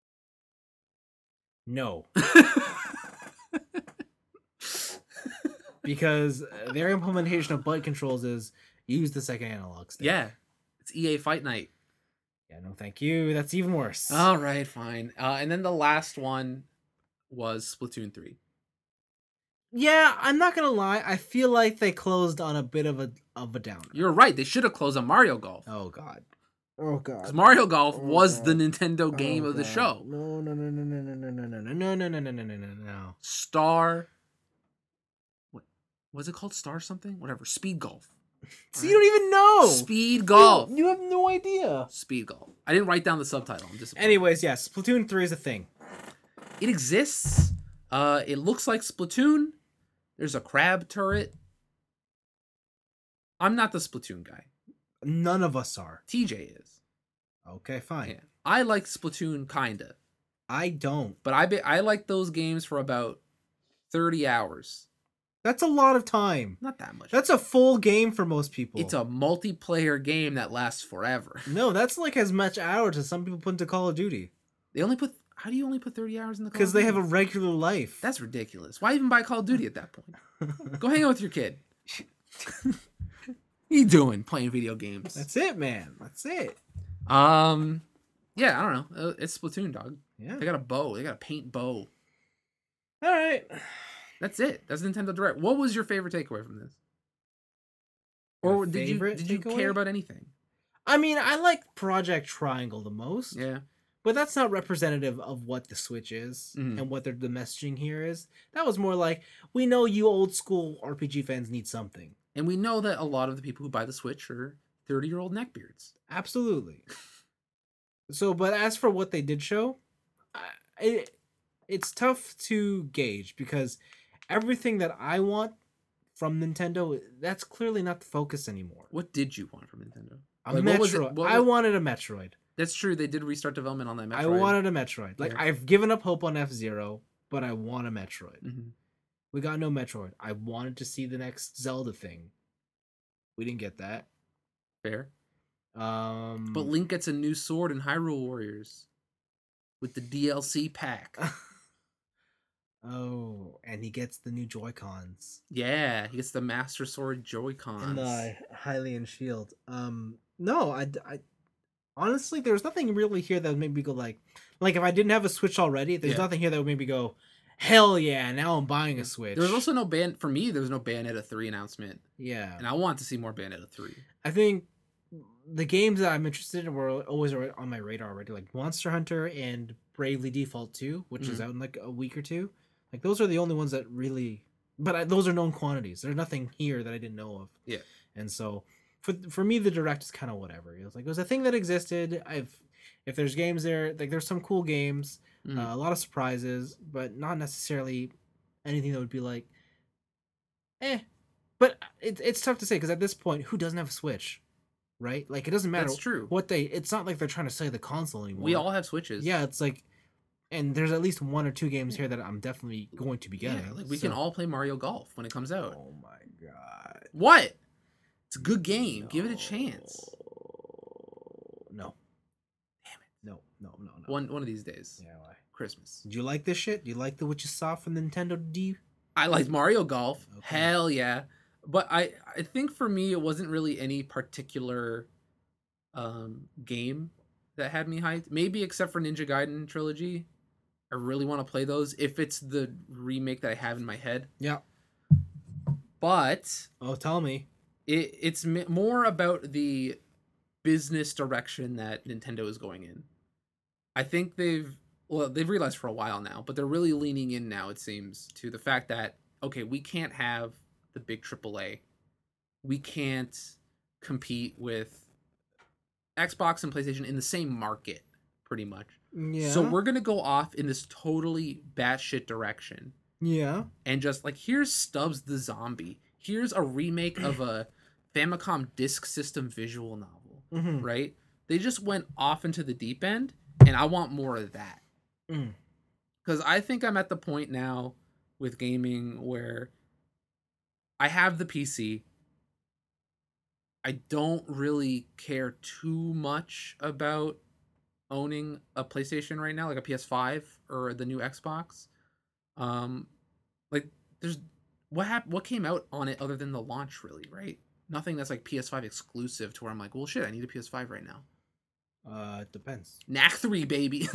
No. Because their implementation of button controls is use the second analog stick. Yeah. It's E A Fight Night. Yeah, no thank you. That's even worse. All right, fine. Uh, and then the last one was Splatoon three. Yeah, I'm not gonna lie. I feel like they closed on a bit of a of a downer. You're right. They should have closed on Mario Golf. Oh god. Oh god. Because Mario Golf oh, was god. the Nintendo game oh, of the god. show. No, no, no, no, no, no, no, no, no, no, no, no, no, no, no, no, no. Star. What was it called? Star something? Whatever. Speed Golf. So right. You don't even know. Speed Golf. You, you have no idea. Speed Golf. I didn't write down the subtitle. I'm disappointed. Anyways, yes, Splatoon three is a thing. It exists. Uh, it looks like Splatoon. There's a crab turret. I'm not the Splatoon guy. None of us are. T J is. Okay, fine. Yeah. I like Splatoon kinda. I don't. But I be, I like those games for about thirty hours. That's a lot of time. Not that much. That's a full game for most people. It's a multiplayer game that lasts forever. No, that's like as much hours as some people put into Call of Duty. They only put... How do you only put thirty hours in the Call of Duty? Because they have a regular life. That's ridiculous. Why even buy Call of Duty at that point? Go hang out with your kid. What are you doing? Playing video games. That's it, man. That's it. Um, yeah, I don't know. It's Splatoon, dog. Yeah. They got a bow. They got a paint bow. All right. That's it. That's Nintendo Direct. What was your favorite takeaway from this? Or My did you did you takeaway? care about anything? I mean, I like Project Triangle the most. Yeah. But that's not representative of what the Switch is mm-hmm. and what the, the messaging here is. That was more like, we know you old school R P G fans need something. And we know that a lot of the people who buy the Switch are thirty-year-old neckbeards. Absolutely. So, but as for what they did show, I, it, it's tough to gauge because everything that I want from Nintendo, that's clearly not the focus anymore. What did you want from Nintendo? A like, Metroid. what was it? What was... I wanted a Metroid. That's true. They did restart development on that Metroid. I wanted a Metroid. Like Yeah. I've given up hope on F-Zero, but I want a Metroid. Mhm. We got no Metroid. I wanted to see the next Zelda thing. We didn't get that. Fair. Um, But Link gets a new sword in Hyrule Warriors with the D L C pack. oh, and he gets the new Joy Cons Yeah, he gets the Master Sword Joy-Cons. and the Hylian Shield. Um, no, I, I honestly, there's nothing really here that would make me go like, like if I didn't have a Switch already, there's Yeah. nothing here that would make me go, hell yeah! Now I'm buying a Switch. There was also no ban for me. There was no Bayonetta three announcement, yeah, and I want to see more Bayonetta three. I think the games that I'm interested in were always on my radar already, like Monster Hunter and Bravely Default two, which is Mhm. out in like a week or two. Like those are the only ones that really, but I, those are known quantities. There's nothing here that I didn't know of. Yeah. And so for for me, the direct is kind of whatever. It was like it was a thing that existed. I've if there's games there, like there's some cool games, Mhm. uh, a lot of surprises, but not necessarily anything that would be like, eh. But it, it's tough to say because at this point, who doesn't have a Switch, right? Like it doesn't matter. That's true. What they, it's not like they're trying to sell you the console anymore. We all have Switches. yeah, it's like, and there's at least one or two games here that I'm definitely going to be Yeah, getting. like we so- can all play Mario Golf when it comes out. Oh my god! What? It's a good game. Give it a chance. No. Damn it. No, no, no, no. One one of these days. Yeah, why? Christmas. Did you like this shit? Do you like the what you saw from Nintendo D? I liked Mario Golf. Okay. Hell yeah. But I I think for me it wasn't really any particular um game that had me hyped. Maybe except for Ninja Gaiden trilogy. I really want to play those if it's the remake that I have in my head. Yeah. But Oh, tell me. it it's m- more about the business direction that Nintendo is going in. I think they've well they've realized for a while now, but they're really leaning in now, it seems, to the fact that okay, we can't have the big triple A. We can't compete with Xbox and PlayStation in the same market, pretty much. Yeah. So we're gonna go off in this totally batshit direction Yeah. and just like here's Stubbs the Zombie. Here's a remake of a Famicom Disk System visual novel, Mm-hmm. right? They just went off into the deep end, and I want more of that. Mm. Because I think I'm at the point now with gaming where I have the P C. I don't really care too much about owning a PlayStation right now, like a P S five or the new Xbox. Um, like there's what hap- what came out on it other than the launch, really, right? Nothing that's like P S five exclusive to where I'm like, well, shit, I need a P S five right now. Uh, it depends. N A C three, baby.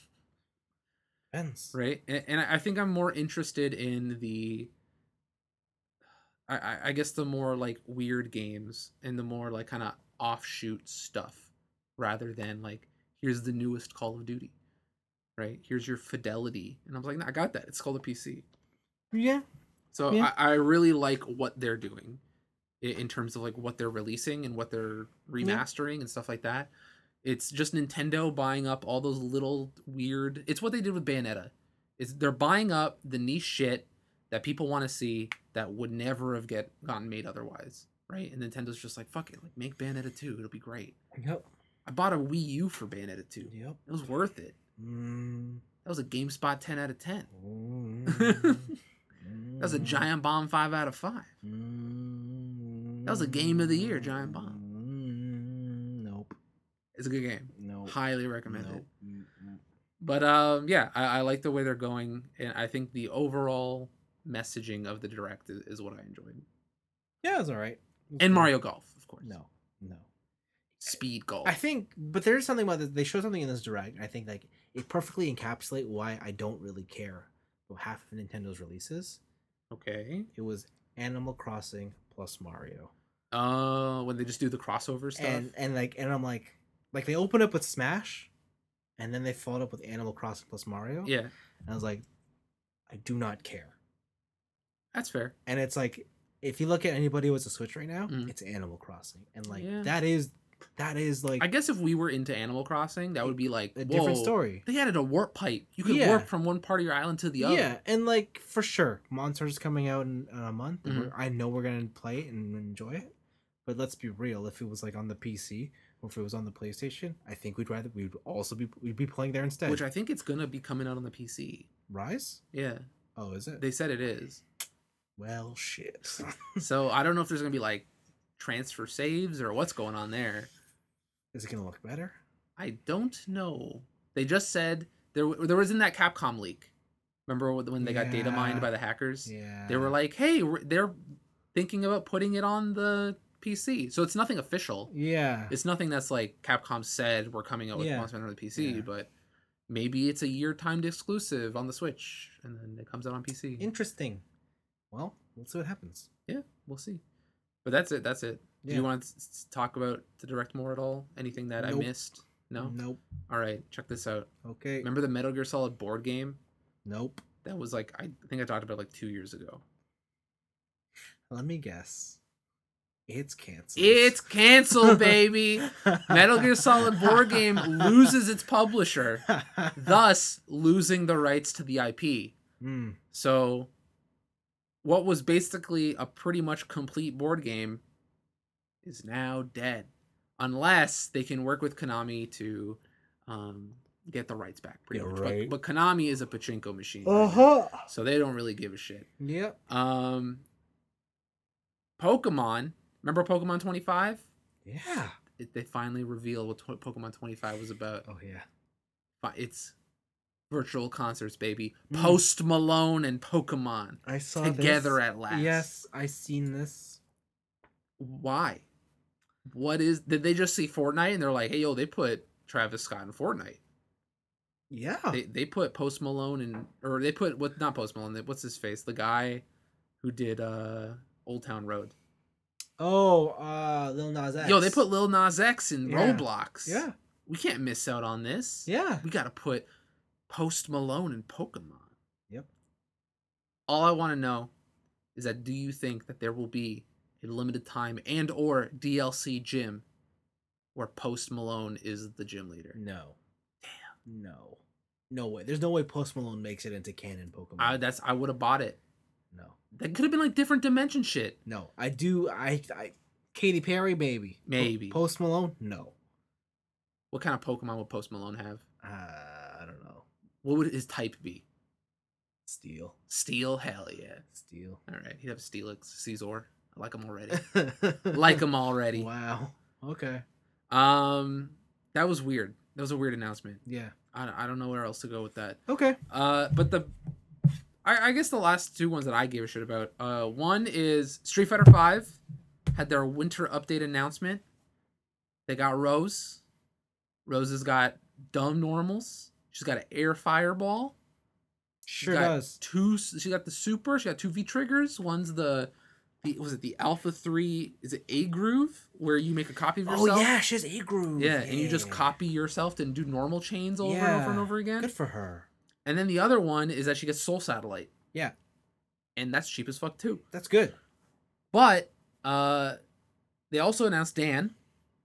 Depends. Right, and, and I think I'm more interested in the I, I I guess the more like weird games and the more like kind of offshoot stuff rather than like here's the newest Call of Duty, right? Here's your Fidelity, and I was like, nah, I got that. It's called a P C. Yeah. So Yeah. I, I really like what they're doing in, in terms of like what they're releasing and what they're remastering and stuff like that. It's just Nintendo buying up all those little weird. It's what they did with Bayonetta. It's they're buying up the niche shit that people want to see that would never have get gotten made otherwise, right? And Nintendo's just like, fuck it, like make Bayonetta two. It'll be great. Yep. I bought a Wii U for Bayonetta two. Yep. It was worth it. Mm. That was a GameSpot ten out of ten. Mm. That was a Giant Bomb five out of five. Mm. That was a game of the year, Giant Bomb. Mm. Nope. It's a good game. Nope. Highly recommend it. Nope. Mm-mm. But um, yeah, I, I like the way they're going, and I think the overall messaging of the direct is, is what I enjoyed. Yeah, it's all right. It was And cool. Mario Golf, of course. No. No. Speed Golf. I think, but there's something about this. They show something in this direct. I think like it perfectly encapsulate why I don't really care about half of Nintendo's releases. Okay. It was Animal Crossing plus Mario, Uh, when they just do the crossover stuff. and and like and I'm like, like they open up with Smash, and then they followed up with Animal Crossing plus Mario. yeah, and I was like, I do not care. that's fair. And it's like, if you look at anybody who has a Switch right now, Mhm. it's Animal Crossing, and like Yeah. that is that is like I guess if we were into Animal Crossing, that would be like a different whoa, story. They added a warp pipe. You could Yeah. warp from one part of your island to the other. Yeah, and like for sure, Monsters is coming out in, in a month. And Mhm. we're, I know we're gonna play it and enjoy it. But let's be real. If it was like on the P C, or if it was on the PlayStation, I think we'd rather we'd also be we'd be playing there instead. Which I think it's gonna be coming out on the P C. Rise? Yeah, Oh, is it? they said it is. Well, shit. So I don't know if there's gonna be like transfer saves or what's going on there. Is it gonna look better? I don't know. They just said there there was in that Capcom leak. Remember when they got data mined Yeah. by the hackers? Yeah. They were like, "Hey, we're- they're thinking about putting it on the P C." So it's nothing official. Yeah. It's nothing that's like Capcom said we're coming out with Yeah. Monster Hunter on the P C, Yeah. but maybe it's a year timed exclusive on the Switch and then it comes out on P C. Interesting. Well, we'll see what happens. Yeah, we'll see. But that's it. That's it. Do Yeah. you want to s- talk about the direct more at all? Anything that Nope. I missed? No. Nope. All right, check this out. Okay. Remember the Metal Gear Solid board game? Nope. That was like I think I talked about like two years ago. Let me guess. It's canceled. It's canceled, baby. Metal Gear Solid board game loses its publisher, thus losing the rights to the I P. Mm. So, what was basically a pretty much complete board game is now dead, unless they can work with Konami to um, get the rights back. Pretty Yeah, much, right. but, but Konami is a pachinko machine, right Uh now, huh. so they don't really give a shit. Yep. Um, Pokemon, remember Pokemon twenty-five? Yeah. It, they finally revealed what tw- Pokemon twenty-five was about. Oh yeah. Fi- It's virtual concerts, baby. Mm. Post Malone and Pokemon I saw together this. at last. Yes, I seen this. Why? What is? Did they just see Fortnite and they're like, "Hey, yo, they put Travis Scott in Fortnite. Yeah. They they put Post Malone in, or they put what? Not Post Malone. What's his face? The guy who did uh Old Town Road. Oh, uh, Lil Nas X. Yo, they put Lil Nas X in Yeah. Roblox. Yeah. We can't miss out on this. Yeah. We got to put Post Malone in Pokemon. Yep. All I want to know is that do you think that there will be a limited time and or D L C gym where Post Malone is the gym leader? No. Damn. No. No way. There's no way Post Malone makes it into canon Pokemon. I that's I would have bought it. no. That could have been like different dimension shit. No. I do. I. I. Katy Perry, baby. Maybe. Po- Post Malone. No. What kind of Pokemon would Post Malone have? Uh, I don't know. What would his type be? Steel. Steel? Hell yeah. Steel. All right, he'd have Steelix, Caesar. I like him already. like him already. Wow. Okay. Um, that was weird. That was a weird announcement. Yeah. I, I don't know where else to go with that. Okay. Uh, but the, I, I guess the last two ones that I gave a shit about. Uh, one is Street Fighter Five had their winter update announcement. They got Rose. Rose has got dumb normals. She's got an air fireball. She's Sure got does. Two. She got the super. She got two V triggers. One's the, the was it the Alpha Three? Is it A Groove where you make a copy of yourself? Oh yeah, she has a groove. Yeah, and you just copy yourself and do normal chains over and over and Yeah. over again. Good for her. And then the other one is that she gets Soul Satellite. Yeah. And that's cheap as fuck too. That's good. But uh they also announced Dan.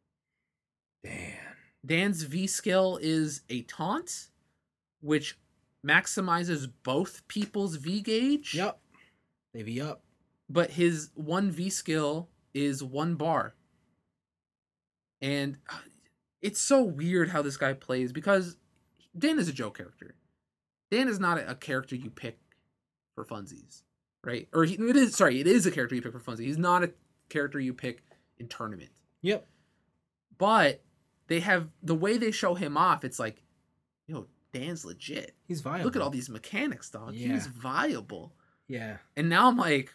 Damn. Dan's V skill is a taunt, which maximizes both people's V gauge. Yep. They V up. But his one V skill is one bar. And uh, it's so weird how this guy plays because Dan is a joke character. Dan is not a, a character you pick for funsies, right? Or he, it is sorry, it is a character you pick for funsies. He's not a character you pick in tournament. Yep. But they have the way they show him off. It's like, yo, Dan's legit. He's viable. Look at all these mechanics, dog. Yeah. He's viable. Yeah. And now I'm like,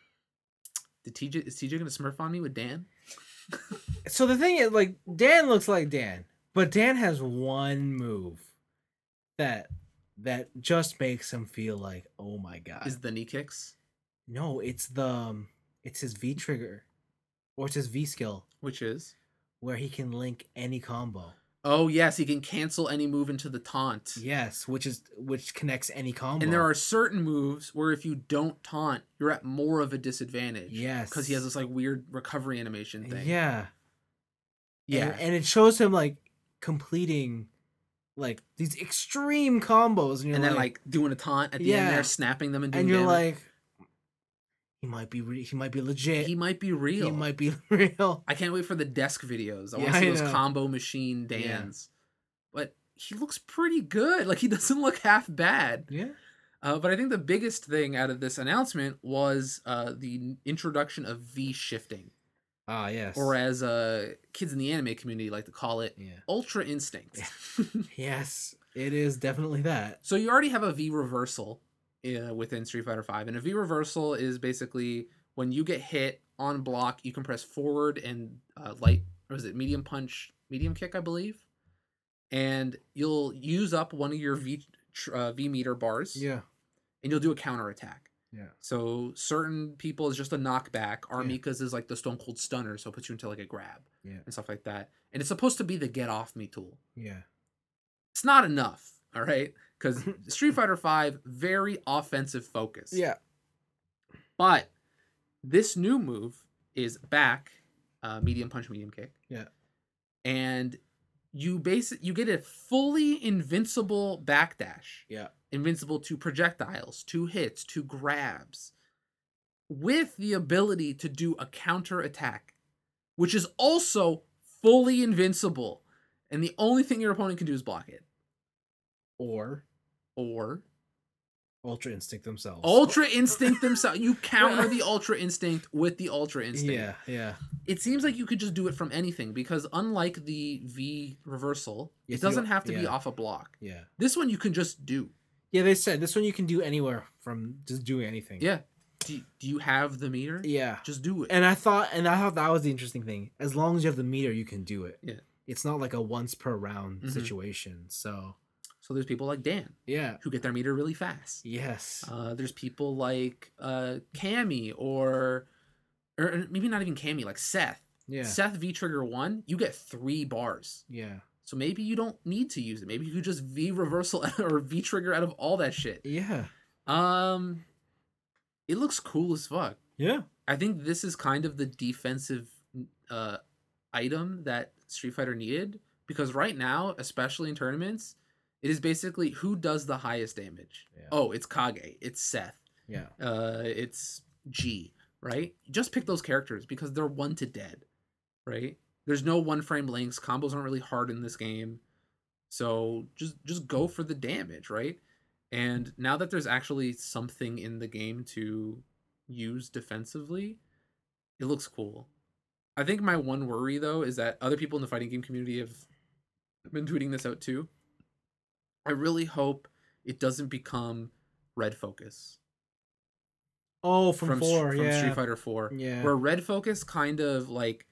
did T J is T J gonna smurf on me with Dan? So the thing is, like, Dan looks like Dan, but Dan has one move that that just makes him feel like, oh my god. Is the knee kicks, No, it's the um, it's his V trigger, or it's his V skill, which is where he can link any combo. oh yes, he can cancel any move into the taunt. Yes, which is which connects any combo. And there are certain moves where if you don't taunt, you're at more of a disadvantage. Yes. Because he has this like weird recovery animation thing. Yeah. Yeah. And, and it shows him like completing like these extreme combos, and you're and then like, like doing a taunt at the Yeah. end there, snapping them and doing and you're damage. like, He might be re- he might be legit. He might be real. He might be real. I can't wait for the desk videos. I Yeah, want to see I those know. combo machine Yeah. Dans. But he looks pretty good. Like, he doesn't look half bad. Yeah. Uh, but I think the biggest thing out of this announcement was uh, the introduction of V shifting, Ah, yes. or as uh, kids in the anime community like to call it, Yeah. Ultra Instinct. Yes, it is definitely that. So you already have a V reversal uh, within Street Fighter V, and a V reversal is basically when you get hit on block, you can press forward and uh, light, or is it medium punch, medium kick, I believe, and you'll use up one of your V uh, V meter bars, Yeah. and you'll do a counter attack. Yeah. So certain people is just a knockback. Armika's is like the Stone Cold Stunner, so it puts you into like a grab Yeah. and stuff like that. And it's supposed to be the get off me tool. Yeah. It's not enough, all right? Because Street Fighter V, very offensive focus. Yeah. But this new move is back, uh, medium punch, medium kick. Yeah. And you base you get a fully invincible backdash. Yeah. Invincible to projectiles, to hits, to grabs, with the ability to do a counter attack, which is also fully invincible. And the only thing your opponent can do is block it. Or Or Ultra Instinct themselves. Ultra Instinct themselves. You counter the Ultra Instinct with the Ultra Instinct. Yeah, yeah. It seems like you could just do it from anything, because unlike the V reversal, Yes, it doesn't you- have to be yeah. off a block. Yeah. This one you can just do. Yeah, they said this one you can do anywhere from just doing anything. Yeah. Do, do you have the meter? Yeah. Just do it. And I thought and I thought that was the interesting thing. As long as you have the meter, you can do it. Yeah. It's not like a once per round Mhm. situation. So So there's people like Dan yeah. who get their meter really fast. Yes. Uh, there's people like uh, Cammy or, or maybe not even Cammy, like Seth. Yeah. Seth V Trigger one, you get three bars. Yeah. So maybe you don't need to use it. Maybe you could just V reversal or V trigger out of all that shit. Yeah. Um, it looks cool as fuck. Yeah. I think this is kind of the defensive uh item that Street Fighter needed, because right now, especially in tournaments, it is basically who does the highest damage. Yeah. Oh, it's Kage, it's Seth, Yeah. uh, it's G, right? Just pick those characters because they're one to dead, right? There's no one frame links. Combos aren't really hard in this game, so just just go for the damage, right? And now that there's actually something in the game to use defensively, it looks cool. I think my one worry though is that other people in the fighting game community have been tweeting this out too. I really hope it doesn't become Red Focus Oh, from, from, four, from yeah. Street Fighter four, Yeah. where Red Focus kind of like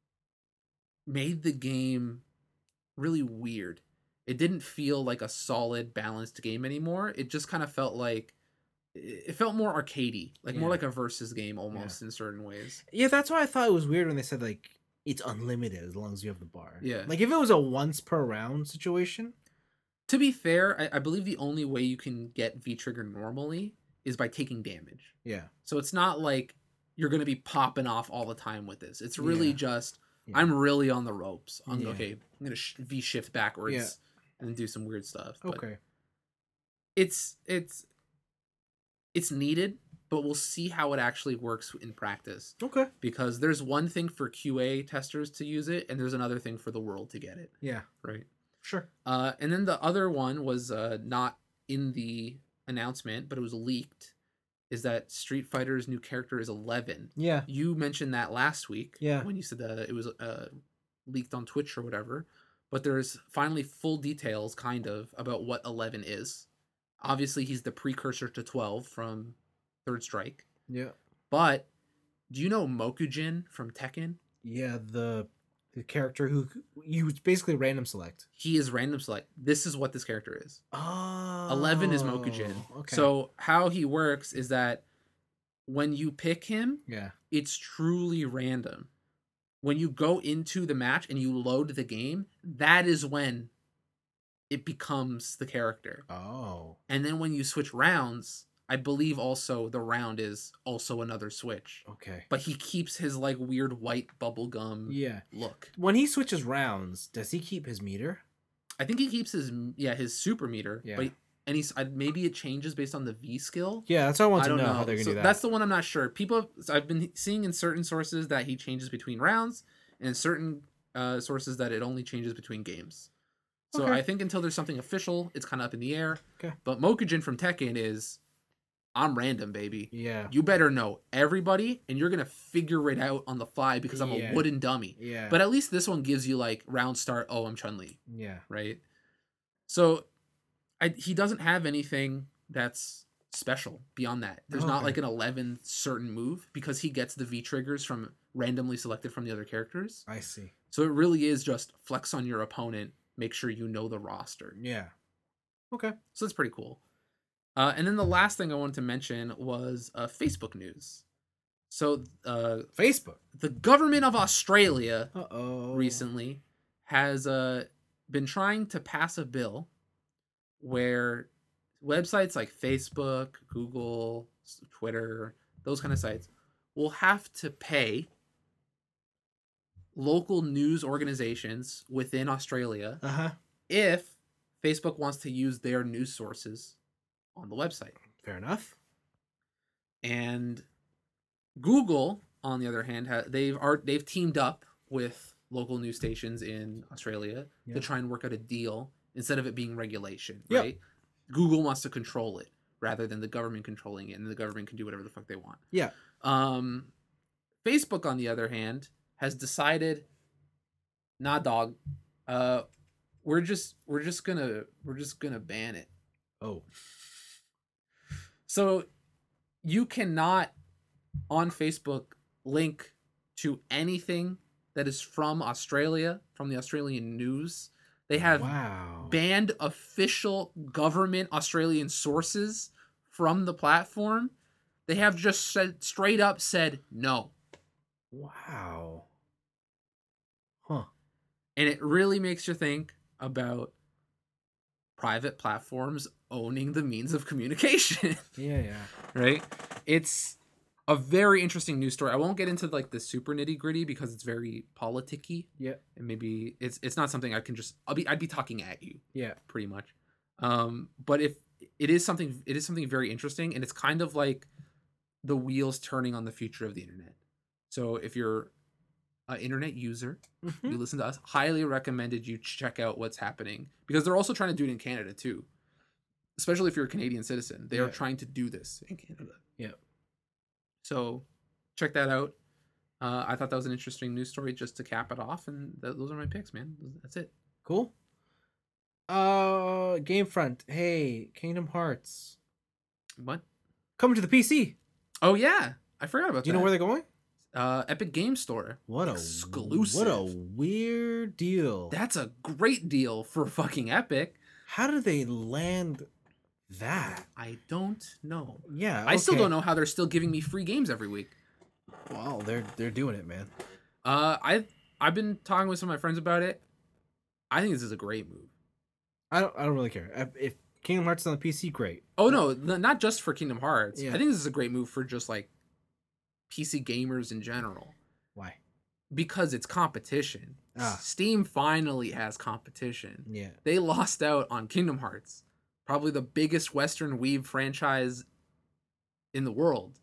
made the game really weird. It didn't feel like a solid, balanced game anymore. It just kind of felt like it felt more arcadey, like more Yeah. like a versus game almost in certain ways. Yeah, that's why I thought it was weird when they said like it's unlimited as long as you have the bar. Yeah. Like if it was a once per round situation. To be fair, I, I believe the only way you can get V trigger normally is by taking damage. Yeah. So it's not like you're going to be popping off all the time with this. It's really Yeah. just Yeah. I'm really on the ropes. I'm Yeah. okay. I'm going to sh- V shift backwards Yeah. and then do some weird stuff. But Okay. It's it's it's needed, but we'll see how it actually works in practice, Okay. because there's one thing for Q A testers to use it and there's another thing for the world to get it, Yeah. right? Sure. Uh, and then the other one was uh, not in the announcement, but it was leaked, is that Street Fighter's new character is eleven. Yeah. You mentioned that last week Yeah. when you said that it was uh, leaked on Twitch or whatever, but there's finally full details, kind of, about what eleven is. Obviously, he's the precursor to twelve from Third Strike. Yeah. But do you know Mokujin from Tekken? Yeah, the the character who you basically random select. He is random select. This is what this character is. Oh. eleven is Mokujin. Okay. So how he works is that when you pick him, yeah. it's truly random. When you go into the match and you load the game, that is when it becomes the character. Oh. And then when you switch rounds, I believe also the round is also another switch. Okay. But he keeps his like weird white bubblegum Yeah. look. When he switches rounds, does he keep his meter? I think he keeps his yeah, his super meter, Yeah. but any s- I- maybe it changes based on the V skill. Yeah, that's what I want I to don't know, know. how they're gonna So do that. that's the one I'm not sure. People I've been seeing in certain sources that he changes between rounds, and in certain uh, sources that it only changes between games. So Okay. I think until there's something official, it's kind of up in the air. Okay. But Mokujin from Tekken is, I'm random, baby. Yeah. You better know everybody, and you're gonna figure it out on the fly because I'm Yeah. a wooden dummy. Yeah. But at least this one gives you like round start. Oh, I'm Chun Li, yeah. right? So I, he doesn't have anything that's special beyond that. There's not Okay. like an eleven certain move because he gets the V triggers from randomly selected from the other characters. I see. So it really is just flex on your opponent, make sure you know the roster. Yeah. Okay. So that's pretty cool. Uh, and then the last thing I wanted to mention was uh, Facebook news. So uh, Facebook. the government of Australia Uh oh. recently has uh, been trying to pass a bill where websites like Facebook, Google, Twitter, those kind of sites will have to pay local news organizations within Australia Uh huh. if Facebook wants to use their news sources on the website. Fair enough. And Google, on the other hand, ha- they've are they've teamed up with local news stations in Australia Yeah. to try and work out a deal instead of it being regulation, Yep. right? Google wants to control it rather than the government controlling it, and the government can do whatever the fuck they want. Yeah. Um, Facebook, on the other hand, has decided, nah, dog, uh, we're just we're just gonna we're just gonna ban it. Oh. So you cannot on Facebook link to anything that is from Australia, from the Australian news. They have Wow. banned official government Australian sources from the platform. They have just said straight up said no. Wow. Huh. And it really makes you think about private platforms owning the means of communication. Yeah. Yeah. Right? It's a very interesting news story. I won't get into like the super nitty gritty because it's very politicky, Yeah. and maybe it's it's not something I can just I'll be I'd be talking at you Yeah. pretty much. Um, but if it is something it is something very interesting, and it's kind of like the wheels turning on the future of the internet. So if you're an internet user, Mhm. you listen to us, highly recommended you check out what's happening because they're also trying to do it in Canada too. Especially if you're a Canadian citizen, they are Yeah. trying to do this in Canada. Yeah. So check that out. Uh, I thought that was an interesting news story just to cap it off, and th- those are my picks, man. That's it. Cool. Uh, Gamefront. Hey, Kingdom Hearts What? coming to the P C. Oh yeah, I forgot about Do you that. know where they're going? Uh, Epic Game Store. What a exclusive. What a weird deal. That's a great deal for fucking Epic. How did they land that? I don't know. Yeah. I still okay. don't know how they're still giving me free games every week. Wow, they're they're doing it, man. Uh, I I've been talking with some of my friends about it. I think this is a great move. I don't I don't really care. If- If Kingdom Hearts is on the P C, great. Oh no, n- not just for Kingdom Hearts. Yeah. I think this is a great move for just like P C gamers in general Why? because it's competition. Ah. Steam finally has competition. Yeah. They lost out on Kingdom Hearts, probably the biggest Western weeb franchise in the world.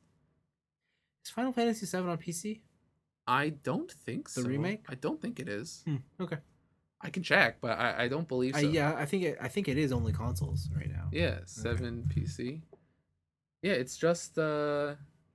Is Final Fantasy seven on P C? I don't think The so. remake? I don't think it is. Hmm. Okay. I can check, but I, I don't believe so. I, yeah, I think it. I think it is only consoles right now. Yeah, seven P C. Yeah, it's just uh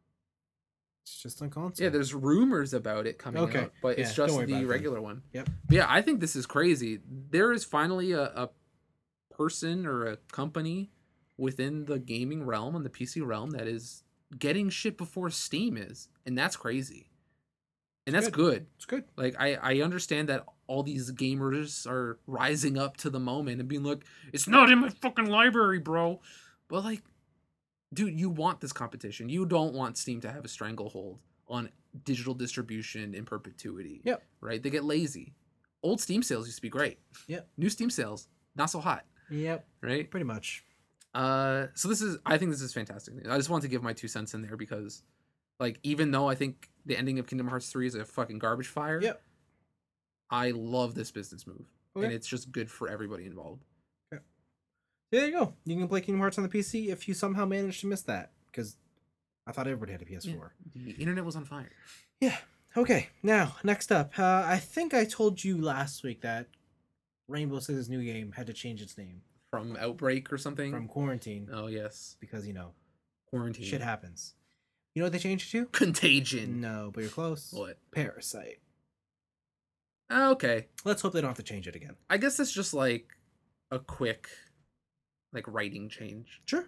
It's just on console. yeah, there's rumors about it coming Okay. out, but it's Yeah, don't just worry about the it then. regular one. Yep. But yeah, I think this is crazy. There is finally a, a person or a company within the gaming realm and the P C realm that is getting shit before Steam is, and that's crazy. And that's good. good. It's good. Like I, I understand that all these gamers are rising up to the moment and being like, it's not in my fucking library, bro. But like, dude, you want this competition. You don't want Steam to have a stranglehold on digital distribution in perpetuity. Yep. Right? They get lazy. Old Steam sales used to be great. Yep. New Steam sales, not so hot. Yep. Right? Pretty much. Uh, so this is, I think this is fantastic. I just want to give my two cents in there because, like, even though I think the ending of Kingdom Hearts three is a fucking garbage fire, Yep. I love this business move, Okay. and it's just good for everybody involved. There you go. You can play Kingdom Hearts on the P C if you somehow managed to miss that, because I thought everybody had a P S four. Yeah, the internet was on fire. Yeah. Okay. Now, next up, uh, I think I told you last week that Rainbow Six's new game had to change its name From Outbreak or something? from Quarantine Oh, yes. because, you know, Quarantine. shit happens. You know what they changed it to? Contagion. No, but you're close. What? Parasite. Oh, okay. Let's hope they don't have to change it again. I guess it's just like a quick, like, writing change. Sure.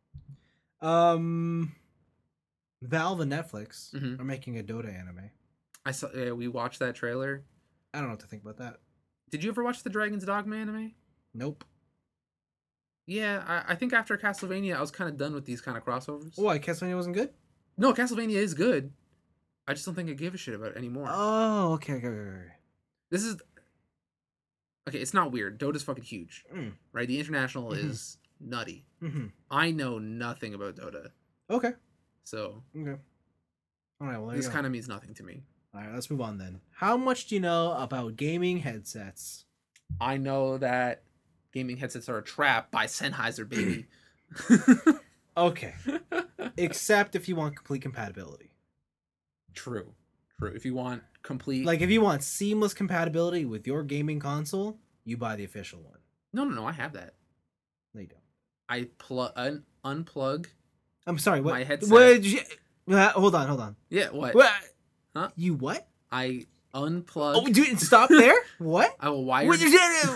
Um, Valve and Netflix Mhm. are making a Dota anime. I saw. Yeah, we watched that trailer. I don't know what to think about that. Did you ever watch the Dragon's Dogma anime? Nope. Yeah, I, I think after Castlevania, I was kind of done with these kind of crossovers. Why? Castlevania wasn't good? No, Castlevania is good. I just don't think I give a shit about it anymore. Oh, okay, okay, okay. okay. This is okay. It's not weird. Dota's fucking huge, Mm. right? The international Mhm. is nutty. Mm-hmm. I know nothing about Dota, Okay. so Okay. All right. Well, there this you go. kind of means nothing to me. All right. Let's move on then. How much do you know about gaming headsets? I know that gaming headsets are a trap by Sennheiser, baby. Okay. Except if you want complete compatibility. True, true. If you want complete, Like if you want seamless compatibility with your gaming console, you buy the official one. no, no, no. I have that. No, you don't. I plug un- unplug. I'm sorry. What? My headset. What did you, uh, hold on. Hold on. Yeah, what? What? Huh? You what? I unplug. Oh, dude, stop there. What? I will wire. What?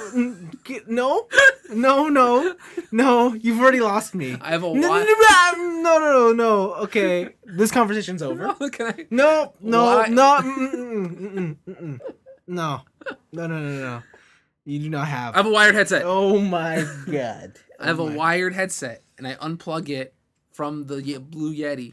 No, no, no, no. You've already lost me. I have a No, no, wire. no, no, no, no. Okay, this conversation's over. Can I? No, no, Why? no, mm, mm, mm, mm, mm. no, no, no, no, no. You do not have. I have a wired headset. Oh my god. I have Oh a my- wired headset, and I unplug it from the Ye- Blue Yeti,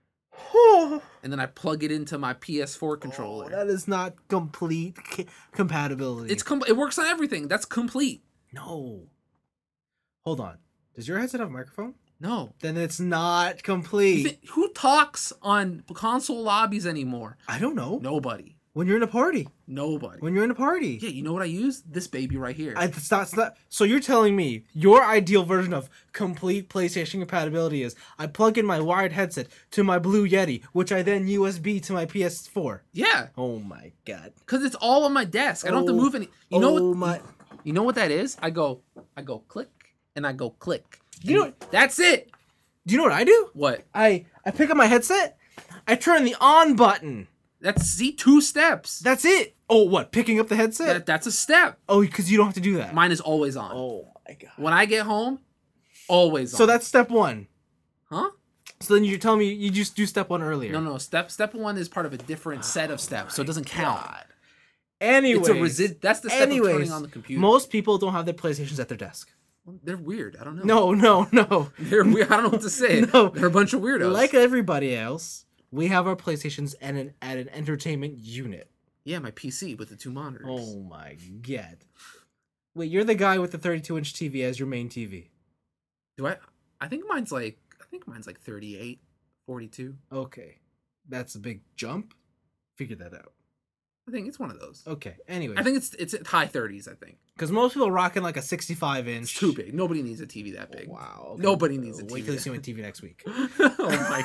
Oh, and then I plug it into my P S four controller. that is not complete c- compatibility. It's com- It works on everything. That's complete. no. Hold on. Does your headset have a microphone? No. Then it's not You complete. thi- who talks on console lobbies anymore? I don't know. Nobody. When you're in a party. Nobody. When you're in a party. Yeah, you know what I use? This baby right here. I, it's not, it's not, so you're telling me your ideal version of complete PlayStation compatibility is I plug in my wired headset to my Blue Yeti, which I then U S B to my P S four. Yeah, Oh my god. because it's all on my desk. I don't have to Oh, move any. You know oh what? my- You know what that is? I go, I go click, and I go click. You know- That's it. Do you know what I do? What? I I pick up my headset, I turn the on button. That's see two steps. That's it. Oh, what? Picking up the headset? That, that's a step. Oh, because you don't have to do that. Mine is always on. Oh my god. When I get home, always on. So that's step one. huh? So then you're telling me you just do step one earlier. No, no. Step step one is part of a different set of steps, so it doesn't count. Anyway, It's a resi- That's the step of anyways, turning on the computer. most people don't have their PlayStations at their desk. They're weird. I don't know. No, no, no. They're weird. I don't know what to say. No. They're a bunch of weirdos. Like everybody else, we have our PlayStations at an at an entertainment unit. yeah, my P C with the two monitors. Oh my god. Wait, you're the guy with the thirty-two inch T V as your main T V. Do I? I think mine's like. I think mine's like thirty-eight, forty-two. Okay. That's a big jump. Figure that out. I think it's one of those. Okay. Anyway, I think it's it's at high thirties. I think because most people are rocking like a sixty-five inch. it's too big. Nobody needs a T V that big. Wow. Nobody needs a Wait T V. till you see my T V next week. Oh my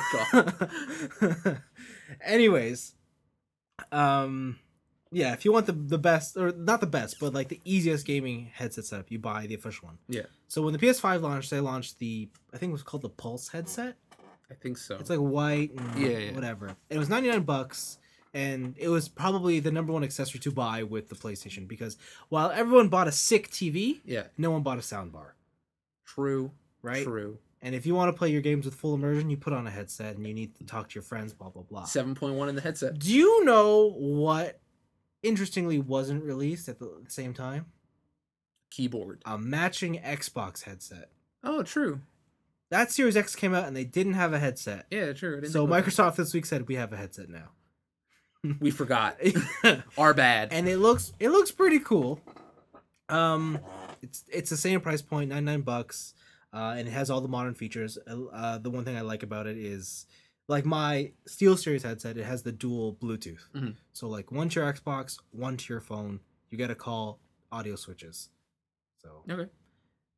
god. Anyways, um, yeah, if you want the the best, or not the best, but like the easiest gaming headset setup, you buy the official one. Yeah, So when the P S five launched, they launched the I think it was called the Pulse headset. I think so. It's like white and Yeah, yeah. whatever. And it was ninety-nine bucks, and it was probably the number one accessory to buy with the PlayStation because while everyone bought a sick T V, yeah, no one bought a soundbar, true. right? True. And if you want to play your games with full immersion, you put on a headset and you need to talk to your friends, blah blah blah. Seven point one in the headset. Do you know what interestingly wasn't released at the same time? Keyboard. A matching Xbox headset. Oh, true. That Series X came out and they didn't have a headset. Yeah, true. I didn't So think about Microsoft this week said we have a headset now. that. We forgot. Our bad. And it looks it looks pretty cool. Um it's it's the same price point, ninety-nine bucks. Uh, and it has all the modern features. Uh, the one thing I like about it is, like my SteelSeries headset, it has the dual Bluetooth. Mhm. So like one to your Xbox, one to your phone. You get a call, audio switches. So Okay.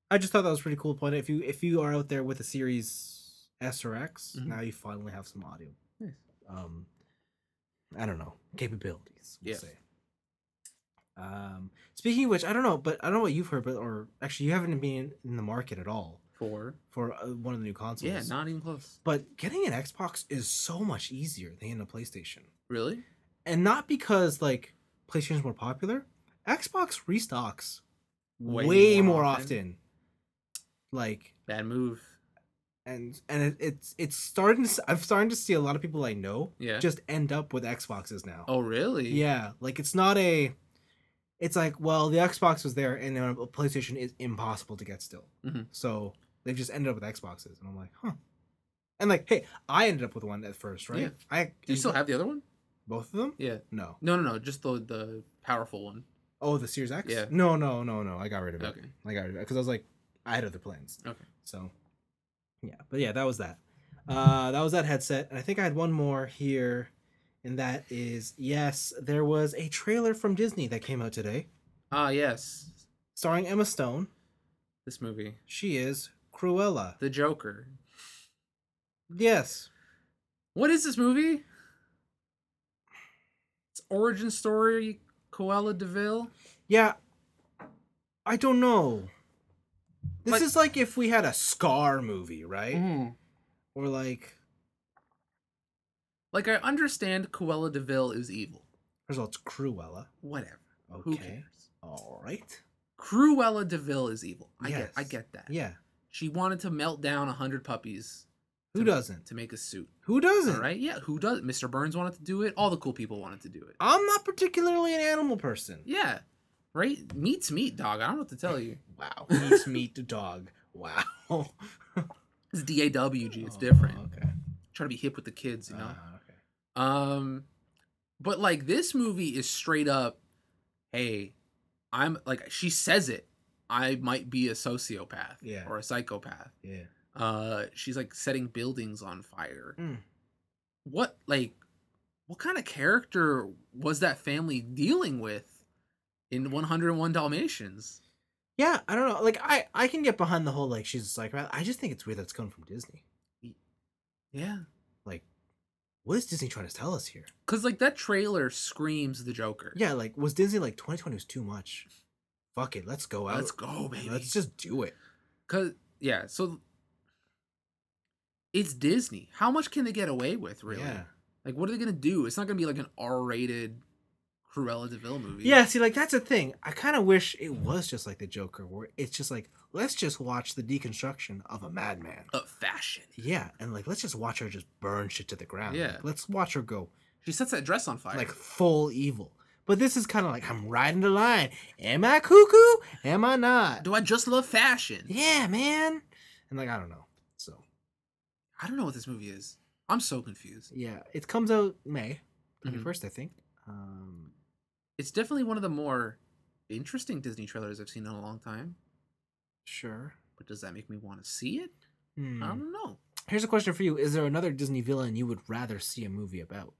I just thought that was pretty cool point. If you if you are out there with a Series S or X, Mhm. now you finally have some audio. Nice. Um, I don't know capabilities. We'll Yeah. say. Um, speaking of which, I don't know, but I don't know what you've heard, but or actually, you haven't been in the market at all For for uh, one of the new consoles. yeah, not even close. But getting an Xbox is so much easier than a PlayStation, Really? and not because like PlayStation's more popular. Xbox restocks way, Way more more often. often. Like, Bad move. and and it, it's it's starting. To, I'm starting to see a lot of people I know Yeah. just end up with Xboxes now. Oh, really? Yeah, like it's not a. It's like, well, the Xbox was there, and then a PlayStation is impossible to get still. Mhm. So they've just ended up with Xboxes, and I'm like, huh. And like, hey, I ended up with one at first, right? Yeah. I Do you still have the other one? both of them? Yeah. No. No, no, no. Just the the powerful one. Oh, the Series X? Yeah. No, no, no, no. I got rid of it. Okay. I got rid of it because I was like, I had other plans. Okay. So, yeah, but yeah, that was that. Uh, that was that headset, and I think I had one more here, and that is yes, there was a trailer from Disney that came out today, Ah, yes. starring Emma Stone. This movie. She is Cruella. The Joker. Yes. What is this movie? It's origin story Cruella de Vil. Yeah. I don't know. This Like- is like if we had a Scar movie, right? Mm. Or like, Like I understand Cruella de Vil is evil. first of all, it's Cruella. Whatever. Okay. Who cares? All right. Cruella de Vil is evil. I get I Yes. get that. Yeah. She wanted to melt down a hundred puppies Who to- doesn't? to make a suit. Who doesn't? All right? Yeah, who does? Mister Burns wanted to do it. All the cool people wanted to do it. I'm not particularly an animal person. Yeah. Right? Meat's meat, dog. I don't know what to tell you. Wow. Meat meat dog. Wow. It's D A W G. It's Oh, different. Okay. Try to be hip with the kids, you know? Uh, okay. Um, but like this movie is straight up, hey, I'm like she says it. I might be a sociopath Yeah. or a psychopath. Yeah. Uh, she's like setting buildings on fire. Mm. What like, what kind of character was that family dealing with in one oh one Dalmatians? Yeah, I don't know. Like, I, I can get behind the whole, like, she's a psychopath. I just think it's weird that it's coming from Disney. Yeah, Like, what is Disney trying to tell us here? because like that trailer screams the Joker. Yeah, like, was Disney like, twenty twenty was too much? Fuck it, let's go out. Let's go, baby. Let's just do it. Cause yeah, so it's Disney. How much can they get away with, really? Yeah. Like, what are they gonna do? It's not gonna be like an R-rated Cruella de Vil movie. Yeah, see, like, that's the thing. I kind of wish it was just like the Joker, where it's just like, let's just watch the deconstruction of a madman. of fashion. Yeah, and like, let's just watch her just burn shit to the ground. Yeah. Like, let's watch her go She sets that dress on fire. like full evil. But this is kind of like, I'm riding the line. Am I cuckoo? Am I not? do I just love fashion? Yeah, man. And like, I don't know. So, I don't know what this movie is. I'm so confused. yeah, it comes out May Mhm. twenty-first, I think. Um, It's definitely one of the more interesting Disney trailers I've seen in a long time. sure. But does that make me want to see it? Hmm. I don't know. Here's a question for you. Is there another Disney villain you would rather see a movie about?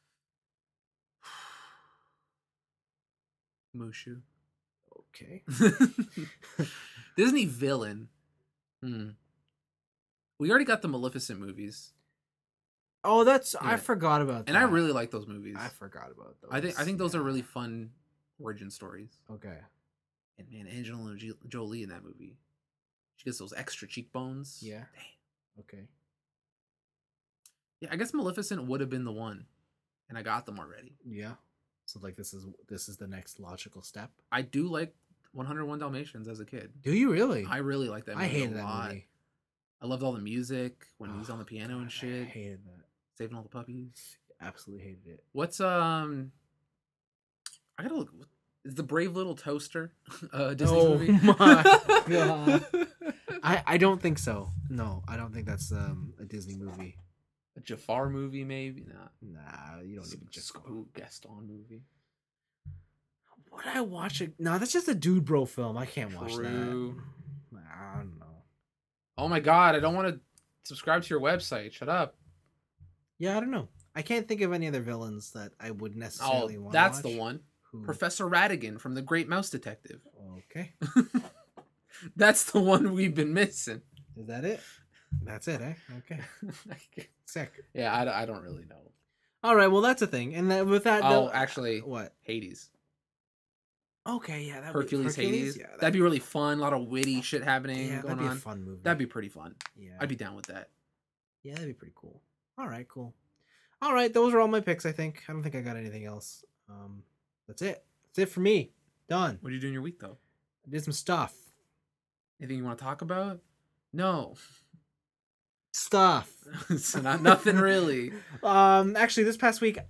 Mushu. Okay. Disney villain. Hmm. We already got the Maleficent movies, Oh, that's Yeah. I forgot about that. and I really like those movies. I forgot about those. I think I think those are Yeah. really fun origin stories. Okay. And man, Angelina Jo- Jolie in that movie, she gets those extra cheekbones. Yeah. Damn. Okay. Yeah, I guess Maleficent would have been the one, and I got them already. Yeah. So like this is this is the next logical step. I do like one oh one Dalmatians as a kid. Do you really? I really like that movie I hated a that lot. movie. I loved all the music when he's on the Oh, piano God, and shit, I hated that. saving all the puppies. Absolutely hated it. What's um? I gotta look. Is the Brave Little Toaster a Disney Oh movie? my God. I I don't think so. No, I don't think that's um a Disney movie. A Jafar movie, maybe not. Nah, you don't Some even just. Spook Gaston movie. Would I watch it? No, that's just a dude bro film. I can't watch True. that. I don't know. Oh my god! I don't want to subscribe to your website. Shut up. Yeah, I don't know. I can't think of any other villains that I would Oh, necessarily want. that's to watch. the one. Who? Professor Radigan from The Great Mouse Detective. Okay. That's the one we've been missing. Is that it? That's it, eh? Okay. Sick. Yeah, I, I don't really know. All right, well, that's a thing. And then with that, Oh, though, actually, what? Hades. Okay, yeah, that Hercules, Hades. Yeah, That'd be really fun. A lot of witty shit happening yeah, going that'd be on. a fun movie. That'd be pretty fun. Yeah, I'd be down with that. Yeah, that'd be pretty cool. All right, cool. All right, those are all my picks. I think. I don't think I got anything else. Um, that's it. That's it for me. Done. What did you do in your week though? I did some stuff. Anything you want to talk about? No. Stuff. So not nothing really. Um, actually, this past week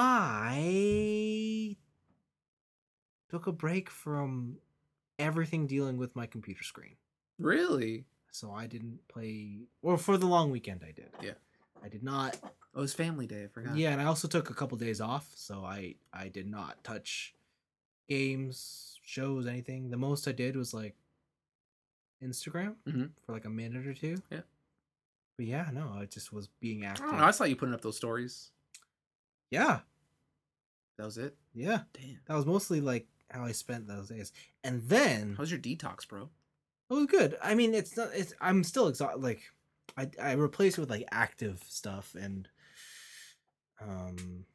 I took a break from everything dealing with my computer screen. Really? So I didn't play, or for the long weekend I did. Yeah. I did not. Oh, it was family day. I forgot. Yeah, and I also took a couple days off, so I I did not touch games, shows, anything. The most I did was like Instagram Mhm. for like a minute or two. Yeah. But yeah, no, I just was being I active. don't know. I saw you putting up those stories. Yeah, That was it. yeah. Damn. That was mostly like how I spent those days. And then How's your detox, bro? it was good. I mean, it's not. It's. I'm still exhausted. Like, I I replaced it with like active stuff, and um,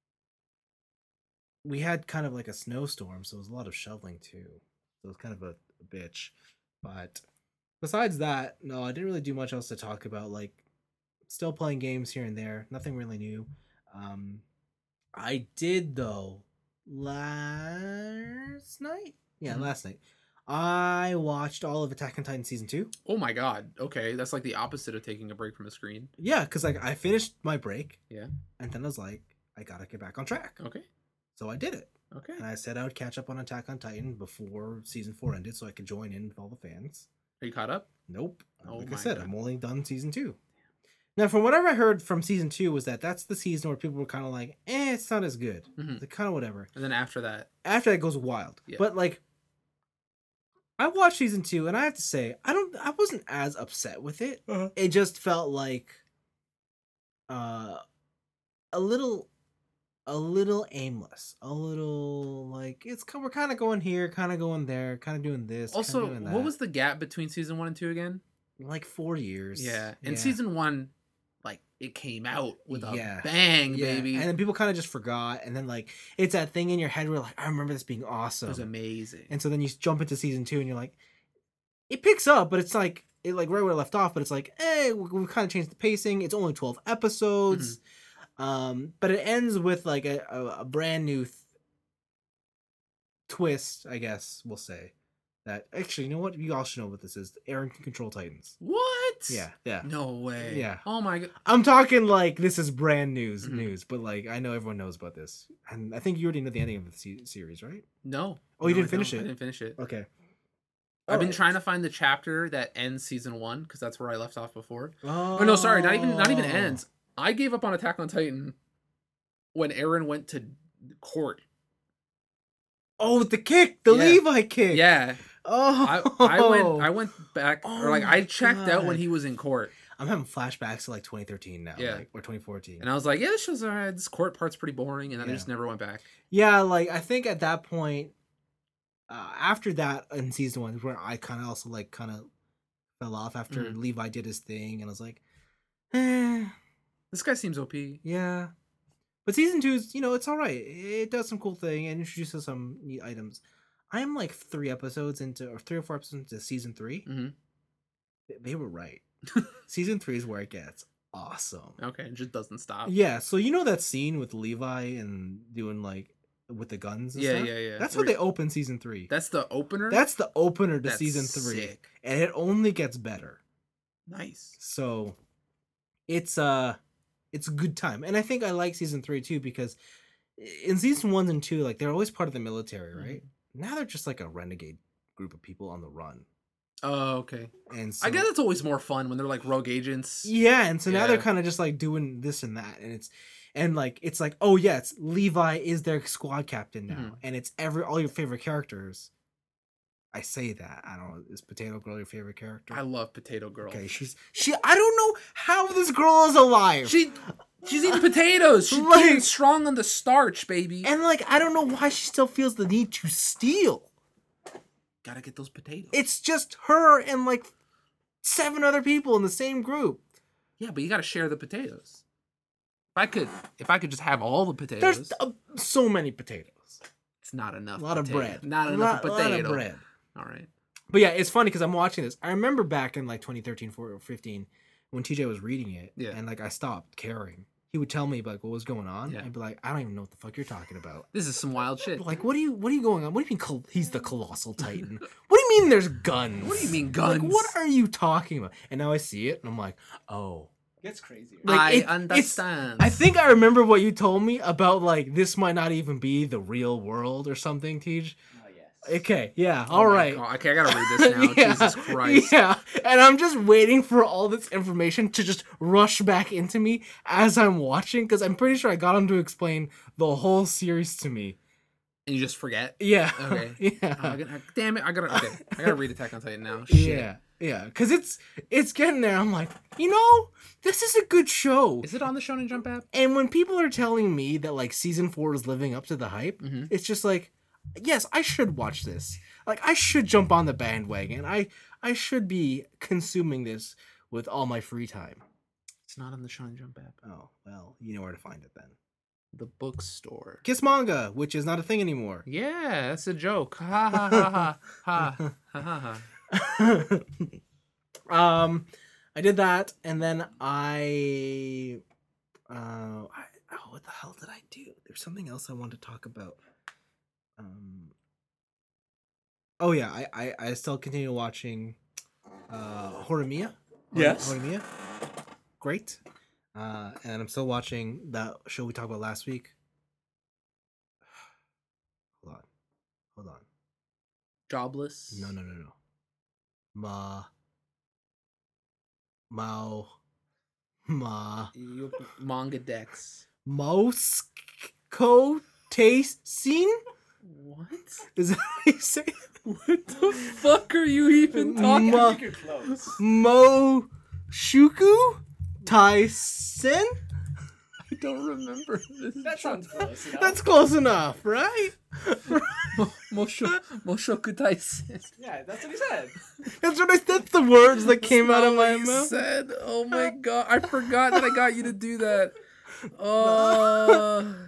we had kind of like a snowstorm, so it was a lot of shoveling too. So it was kind of a, a bitch. But besides that, no, I didn't really do much else to talk about. Like, still playing games here and there. Nothing really new. Um, I did though last night. Yeah, Mhm. last night. I watched all of Attack on Titan season two. Oh my god. Okay, that's like the opposite of taking a break from the screen. Yeah, because like I finished my break. Yeah. And then I was like, I gotta get back on track. Okay. So I did it. Okay. And I said I would catch up on Attack on Titan before season four ended so I could join in with all the fans. Are you caught up? Nope. Oh like I my said, God. I'm only done season two. Now, from whatever I heard from season two was that that's the season where people were kind of like, eh, it's not as good. Mhm. Like, kind of whatever. And then after that, After that goes wild. Yeah. But like, I watched season two, and I have to say, I don't, I wasn't as upset with it. Uh-huh. It just felt like, uh, a little, a little aimless, a little like it's we're kind of going here, kind of going there, kind of doing this. kinda also, doing what that. was the gap between season one and two again? like four years? Yeah. And season one, like, it came out with a Yeah. bang, Yeah, baby. and then people kind of just forgot, and then like it's that thing in your head where like I remember this being It awesome, was amazing. and so then you jump into season two, and you're like, it picks up, but it's like it like right where it left off, but it's like, hey, we- we've kind of changed the pacing. It's only twelve episodes, um, but it ends with like a, a, a brand new th- twist, I guess we'll say. That actually, you know what? You all should know what this is. Aaron can control Titans. What? Yeah, yeah. No way. Yeah. Oh my god. I'm talking like this is brand news Mhm. news, but like I know everyone knows about this, and I think you already know the ending of the se- series, right? No. Oh, you No, didn't I finish don't. it? I didn't finish it. Okay. I've been trying to find the chapter that ends season one because that's where I left off before. Oh Oh no, sorry, not even not even ends. I gave up on Attack on Titan when Aaron went to court. Oh, the kick, the Yeah. Levi kick. Yeah, Oh, I I went I went back or Oh like I my checked out when God. he was in court, I'm having flashbacks to like twenty thirteen now, Yeah. like, or twenty fourteen. and I was like, yeah, this show's alright. This court part's pretty boring, and then I Yeah. just never went back. Yeah, like I think at that point, uh, after that in season one, is where I kind of also like kind of fell off after Mhm. Levi did his thing, and I was like, eh, This guy seems O P. yeah. But season two is, you know, it's all right. It does some cool thing and introduces some neat items. I'm like three episodes into, or three or four episodes into season three. Mhm. They- They were right. Season three is where it gets awesome. Okay, it just doesn't stop. Yeah, so you know that scene with Levi and doing like with the guns and Yeah, stuff? yeah, yeah. That's how Where- they open season three. That's the opener. That's the opener to That's season three. sick. And it only gets better. Nice. So it's uh it's a good time. And I think I like season three too because in season one and two, like they're always part of the military, right? Now they're just like a renegade group of people on the run. Oh, okay. And so, I guess it's always more fun when they're like rogue agents. yeah, and so now they're Yeah. kind of just like doing this and that, and it's and like it's like, oh yeah, it's Levi is their squad captain now, Mhm. and it's every all your favorite characters. I say that I don't know. Is Potato Girl your favorite character? I love Potato Girl. Okay, she's she. I don't know how this girl is alive. She she's eating potatoes. She's Like- getting strong on the starch, baby. and like I don't know why she still feels the need to steal. Gotta get those potatoes. It's just her and like seven other people in the same group. Yeah, but you gotta share the potatoes. If I could, if I could just have all the potatoes, There's uh, so many potatoes. it's not enough. A lot of potato. bread. Not a enough lot, of potato. A lot of bread. All right. But yeah, it's funny because I'm watching this. I remember back in like twenty thirteen, fourteen, fifteen, when T J was reading it, Yeah. and like I stopped caring. He would tell me like what was going on. Yeah. I'd be like, I don't even know what the fuck you're talking about. This is some wild shit. Like, what are you what are you going on? What do you mean col- he's the colossal titan? What do you mean there's guns? What do you mean guns? Like, what are you talking about? And now I see it and I'm like, oh. Gets crazier. Like, I it- it's- understand. I think I remember what you told me about like this might not even be the real world or something, Tej. Oh, yes. Okay, yeah, Oh all my right. God. Okay, I gotta read this now. Yeah, Jesus Christ. Yeah, and I'm just waiting for all this information to just rush back into me as I'm watching because I'm pretty sure I got him to explain the whole series to me. And you just forget. Yeah. Okay. Yeah. Oh, I gotta, damn it! I gotta. Okay, I gotta read Attack on Titan now. Shit. Yeah. Yeah. Because it's it's getting there. I'm like, you know, this is a good show. Is it on the Shonen Jump app? And when people are telling me that like season four is living up to the hype, Mhm. it's just like, yes, I should watch this. Like I should jump on the bandwagon. I I should be consuming this with all my free time. It's not on the Shonen Jump app. Oh, well, you know where to find it then. The bookstore. Kiss Manga, which is not a thing anymore. Yeah, that's a joke. Ha ha ha ha ha ha ha ha. um, I did that, and then I, uh, I, oh, what the hell did I do? There's something else I want to talk about. Um, oh yeah, I, I, I still continue watching, uh, Horimiya. Hor- Yes. Horimiya. Great. Uh, and I'm still watching that show we talked about last week. Hold on, hold on. Jobless. No, no, no, no. Ma. Mao. Ma. You, manga decks. Mosco taste scene? What? Is that how you say it? What the fuck are you even talking? Ma- I think you're close. Mo Shuku? Tyson? I don't remember this. That sounds close. Enough. That's close enough, right? Mo- Mosho Moshoku Taisen. Yeah, that's what he said. That's what I that's the words that came That's out of not my what you mouth. said. Oh my god, I forgot that I got you to do that. Oh,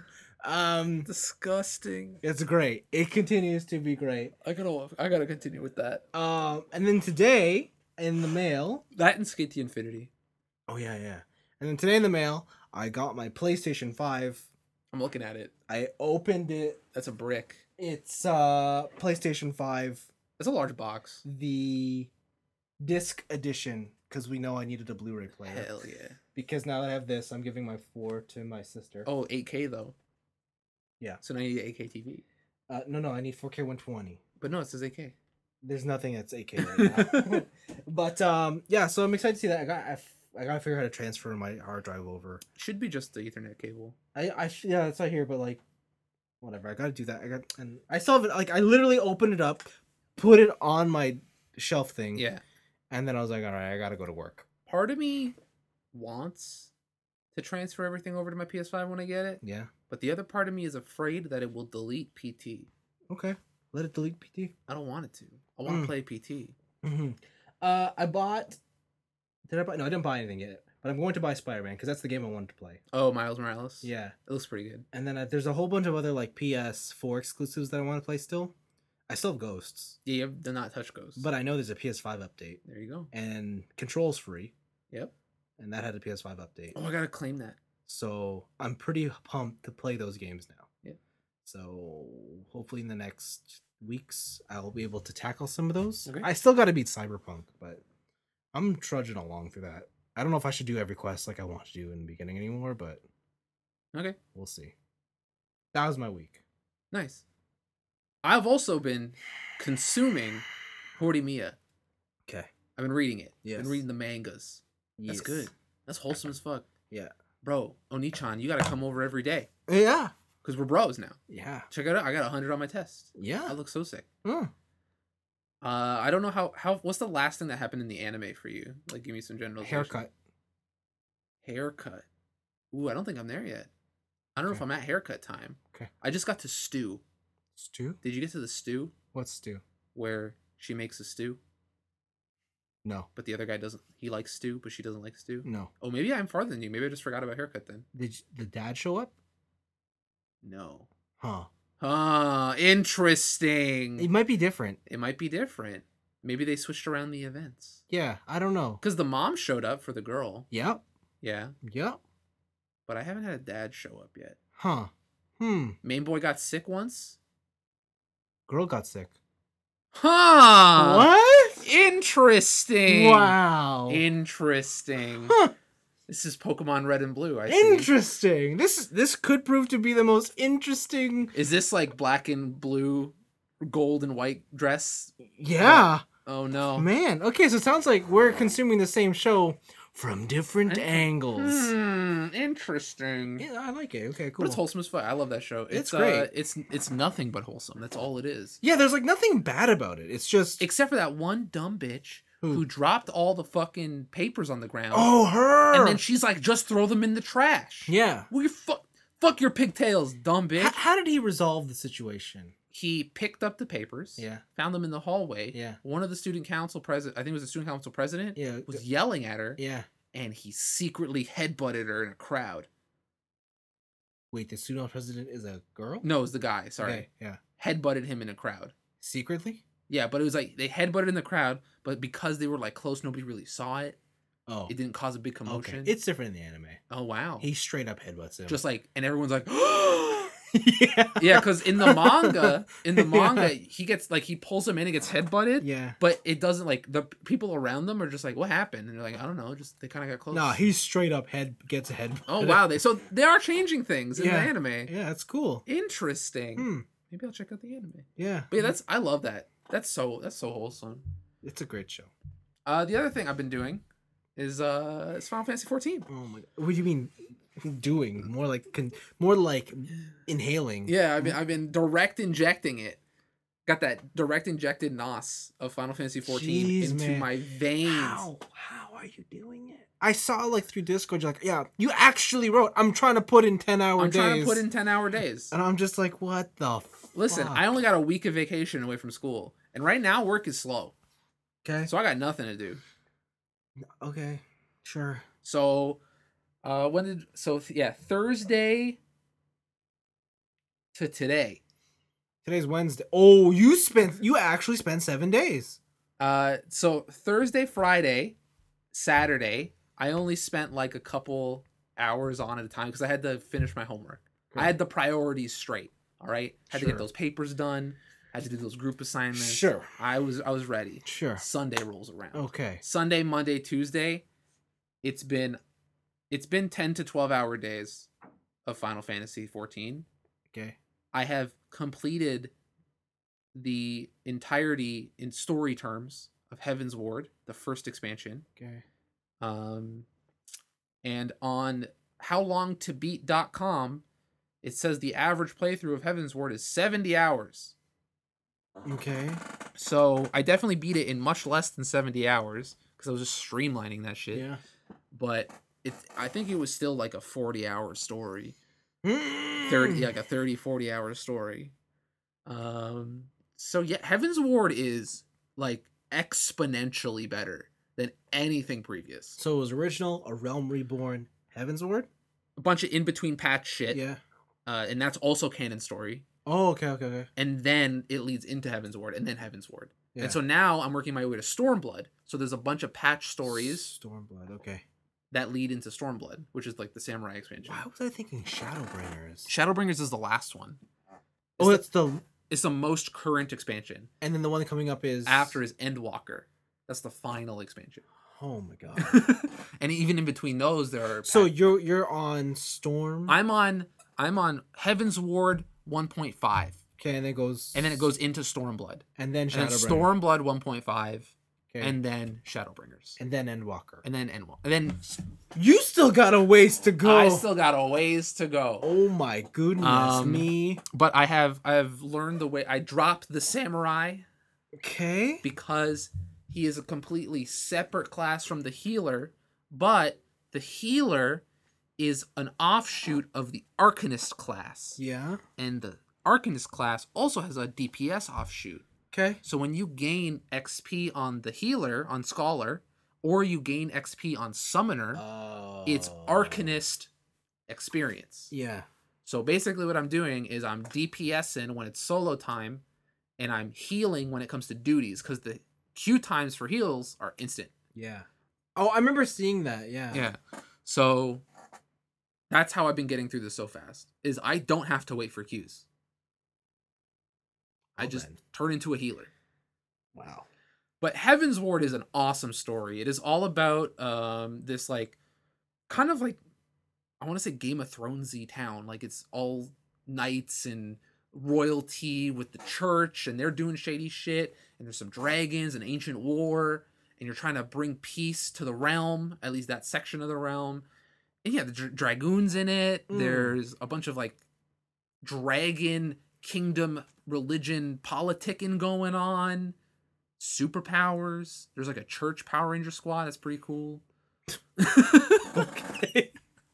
Um disgusting. it's great. It continues to be great. I gotta, I gotta continue with that. Um and then today in the mail. That and Skate to Infinity. Oh yeah, yeah. And then today in the mail, I got my PlayStation five. I'm looking at it. I opened it. That's a brick. It's uh PlayStation five, That's a large box. the disc edition, because we know I needed a Blu-ray player. Hell yeah. Because now that I have this, I'm giving my four to my sister. Oh, eight K though. Yeah. So now you need an eight K T V. Uh, no, no, I need four K one twenty. But no, it says eight K. There's nothing that's eight K right now. But um, yeah, so I'm excited to see that. I got I, f- I gotta figure out how to transfer my hard drive over. Should be just the Ethernet cable. I I f- yeah, it's not here, but like, whatever. I gotta do that. I got and I still have it. Like I literally opened it up, put it on my shelf thing. Yeah. And then I was like, all right, I gotta go to work. Part of me wants to transfer everything over to my P S five when I get it, Yeah. but the other part of me is afraid that it will delete P T. Okay. Let it delete P T. I don't want it to. I want to Mm. play P T. Mm-hmm. Uh, I bought. Did I buy? No, I didn't buy anything yet. But I'm going to buy Spider-Man because that's the game I wanted to play. Oh, Miles Morales. Yeah. It looks pretty good. And then uh, there's a whole bunch of other like P S four exclusives that I want to play still. I still have Ghosts, Yeah, you have the not touch ghosts. but I know there's a P S five update there you go. and Control's free, Yep. and that had a P S five update. Oh, I gotta claim that. So I'm pretty pumped to play those games now. Yeah. So hopefully in the next weeks I'll be able to tackle some of those. Okay. I still got to beat Cyberpunk, but I'm trudging along through that. I don't know if I should do every quest like I want to do in the beginning anymore, but Okay. we'll see. That was my week. Nice. I've also been consuming Horimiya. Okay. I've been reading it. Yes. Been reading the mangas. That's Yes. good. That's wholesome as fuck. Yeah. Bro, Onichan, you gotta come over every day. Yeah. Because we're bros now. Yeah. Check it out. I got one hundred on my test. Yeah. I look so sick. Mm. Uh, I don't know how, how... What's the last thing that happened in the anime for you? Like, give me some general... Haircut. Haircut. Ooh, I don't think I'm there yet. I don't know if Okay. I'm at haircut time. Okay. I just got to stew. Stew? Did you get to the stew? What's stew? Where She makes a stew, No. but the other guy doesn't. He likes stew, but she doesn't like stew. No. Oh, maybe I'm farther than you. Maybe I just forgot about haircut then. Did y- the dad show up? No. Huh. Ah, interesting. It might be different. It might be different. Maybe they switched around the events. Yeah, I don't know. Because the mom showed up for the girl. Yep. Yeah. Yep. But I haven't had a dad show up yet. Huh. Hmm. Main boy got sick once. Girl got sick. Huh. What? Interesting. Wow. Interesting. Huh. This is Pokemon Red and Blue, I see. Interesting. This this could prove to be the most interesting. Is this like black and blue, gold and white dress? Yeah. Oh no. Man. Okay, so it sounds like we're consuming the same show from different I- angles. Hmm, interesting. Yeah, I like it. Okay, But cool. it's wholesome as fuck. I love that show. It's, It's Uh, great. it's it's nothing but wholesome. That's all it is. Yeah, there's like nothing bad about it. It's just Except for that one dumb bitch Who? who dropped all the fucking papers on the ground. oh her. And then she's like, just throw them in the trash. yeah. Well, you fuck, fuck your pigtails, dumb bitch. H- how did he resolve the situation? He picked up the papers. Yeah. Found them in the hallway. Yeah. One of the student council president, I think it was the student council president, Yeah. was yelling at her, Yeah. and he secretly headbutted her in a crowd. Wait, the student president is a girl? No, it was the guy. Sorry, Okay, yeah. headbutted him in a crowd. Secretly? Yeah, but it was like they headbutted in the crowd, but because they were like close, nobody really saw it. Oh. It didn't cause a big commotion. Okay. It's different in the anime. oh wow. He straight up headbutts him. Just like, and everyone's like, yeah. yeah, because in the manga, in the Yeah. manga, he gets like he pulls him in and gets headbutted. Yeah. But it doesn't like the people around them are just like, what happened? And they're like, I don't know, just they kind of got close. No, he's straight up head gets a head. Oh wow, they so they are changing things in Yeah. the anime. Yeah, that's cool. Interesting. Hmm. Maybe I'll check out the anime. Yeah. But yeah, that's I love that. That's so that's so wholesome. It's a great show. Uh, the other thing I've been doing is uh, it's Final Fantasy fourteen. Oh my! What do you mean doing? More like con- more like inhaling. Yeah, I've been I've been direct injecting it. Got that direct injected N O S of Final Fantasy fourteen Jeez, into man. my veins. How? How are you doing it? I saw like through Discord. You're like, yeah, you actually wrote. I'm trying to put in ten hour I'm days. trying to put in ten hour days. and I'm just like, what the? Listen, fuck? I only got a week of vacation away from school, and right now work is slow, Okay. so I got nothing to do. Okay. Sure. So, uh, when did so th- yeah Thursday to today. Today's Wednesday. Oh, you spent. You actually spent seven days. Uh, so Thursday, Friday, Saturday, I only spent like a couple hours on at a time because I had to finish my homework. I had the priorities straight. All right, had to Sure. get those papers done. Had to do those group assignments. Sure. I was I was ready. Sure. Sunday rolls around. Okay. Sunday, Monday, Tuesday, it's been it's been ten to twelve hour days of Final Fantasy fourteen. Okay. I have completed the entirety in story terms of Heaven's Ward, the first expansion. Okay. Um and on how long to beat dot com, it says the average playthrough of Heaven's Ward is seventy hours. Okay. So I definitely beat it in much less than seventy hours because I was just streamlining that shit. Yeah. But it, I think it was still like a forty hour story, Mm. thirty like a thirty, forty hour story. Um. So yeah, Heaven's Ward is like exponentially better than anything previous. So it was original, A Realm Reborn, Heaven's Ward. A bunch of in between patch shit. Yeah. Uh, and that's also canon story. Oh, okay, okay, okay. And then it leads into Heaven's Ward, and then Heaven's Ward. Yeah. And so now I'm working my way to Stormblood. So there's a bunch of patch stories Stormblood. Okay. that lead into Stormblood, which is like the samurai expansion. Why was I thinking Shadowbringers? Shadowbringers is the last one. Oh, It's it's the It's the most current expansion. and then the one coming up is After is Endwalker. That's the final expansion. Oh my god. And even in between those, there are. So patch- you're you're on Storm. I'm on I'm on Heaven's Ward one point five, Okay, and it goes and then it goes into Stormblood, and then and then Shadowbringer. Stormblood one point five, Okay. and then Shadowbringers, and then Endwalker. and then Endwalker, and then You still got a ways to go. I still got a ways to go. Oh my goodness Um, me. But I have I have learned the way. I dropped the samurai Okay. because he is a completely separate class from the healer, but the healer is an offshoot of the Arcanist class. Yeah. And the Arcanist class also has a D P S offshoot. Okay. So when you gain X P on the healer, on Scholar, or you gain X P on Summoner, Oh. it's Arcanist experience. Yeah. So basically what I'm doing is I'm DPSing when it's solo time, and I'm healing when it comes to duties, because the queue times for heals are instant. Yeah. Oh, I remember seeing that. Yeah. Yeah. So that's how I've been getting through this so fast, is I don't have to wait for queues. I Well just then. turn into a healer. Wow. But Heaven's Ward is an awesome story. It is all about um this like kind of like, I want to say Game of Thronesy town. Like it's all knights and royalty with the church, and they're doing shady shit, and there's some dragons and ancient war, and you're trying to bring peace to the realm, at least that section of the realm. And yeah, the dra- dragoons in it. Mm. There's a bunch of like dragon kingdom religion politicking going on. Superpowers. There's like a church Power Ranger squad. That's pretty cool. Okay.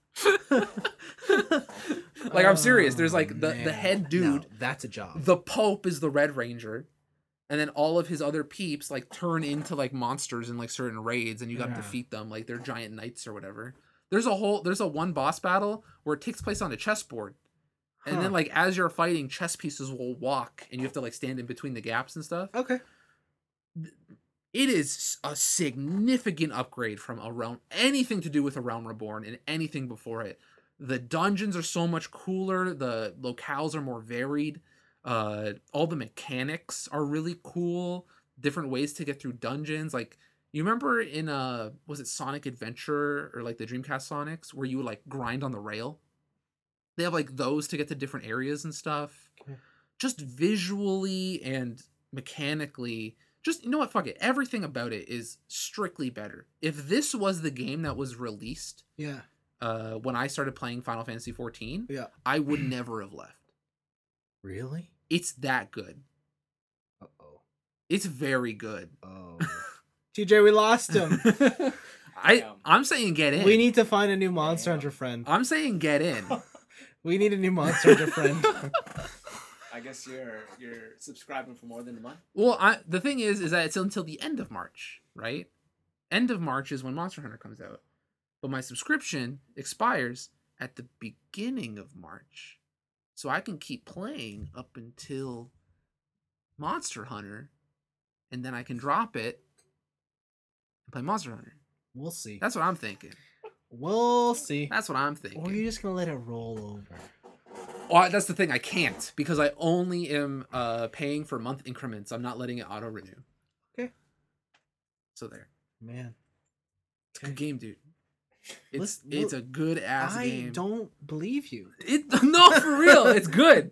Like, I'm serious. There's like the, the Man. head dude. No, that's a job. The Pope is the Red Ranger. And then all of his other peeps like turn into like monsters in like certain raids, and you got to Yeah. defeat them. Like they're giant knights or whatever. There's a whole there's a one boss battle where it takes place on a chessboard. And Huh. then like as you're fighting, chess pieces will walk, and you have to like stand in between the gaps and stuff. Okay. It is a significant upgrade from a realm, anything to do with a Realm Reborn and anything before it. The dungeons are so much cooler. The locales are more varied. Uh, all the mechanics are really cool. Different ways to get through dungeons. Like, you remember in uh, was it Sonic Adventure or like the Dreamcast Sonics where you would like grind on the rail? They have like those to get to different areas and stuff. Okay. Just visually and mechanically. Just, you know what, fuck it. Everything about it is strictly better. If this was the game that was released Yeah. uh, when I started playing Final Fantasy fourteen, Yeah. I would never have left. Really? It's that good. Uh oh. It's very good. Oh. T J, we lost him. I, Damn. I'm saying get in. We need to find a new Monster Damn. Hunter friend. I'm saying get in. We need a new Monster Hunter friend. I guess you're you're subscribing for more than a month. Well, I, the thing is, is that it's until the end of March, right? End of March is when Monster Hunter comes out. But my subscription expires at the beginning of March. So I can keep playing up until Monster Hunter, and then I can drop it and play Monster Hunter. We'll see. That's what I'm thinking. We'll see. That's what I'm Or thinking. you're just gonna let it roll over. Well, that's the thing. I can't, because I only am uh, paying for month increments. I'm not letting it auto renew. Okay. So there. Man. It's a good game, dude. It's Listen, it's look, a good ass I game. don't believe you. It no, for real. It's good.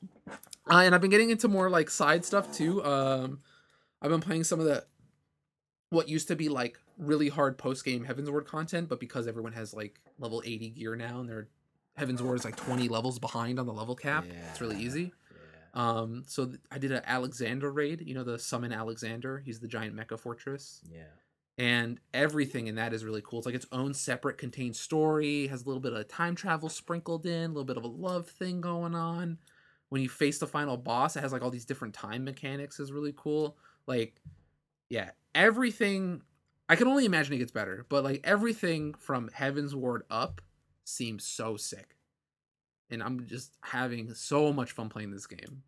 Uh, and I've been getting into more like side stuff too. Um, I've been playing some of the what used to be like really hard post game Heaven's Ward content, but because everyone has like level eighty gear now, and their Heaven's Ward is like twenty levels behind on the level cap, it's really easy. Yeah. Um, so th- I did an Alexander raid. You know, the summon Alexander. He's the giant mecha fortress. Yeah. And everything in that is really cool. It's like its own separate contained story, has a little bit of time travel sprinkled in, a little bit of a love thing going on. When you face the final boss, it has like all these different time mechanics, is really cool. Like, yeah, everything, I can only imagine it gets better, but like everything from Heaven's Ward up seems so sick. And I'm just having so much fun playing this game.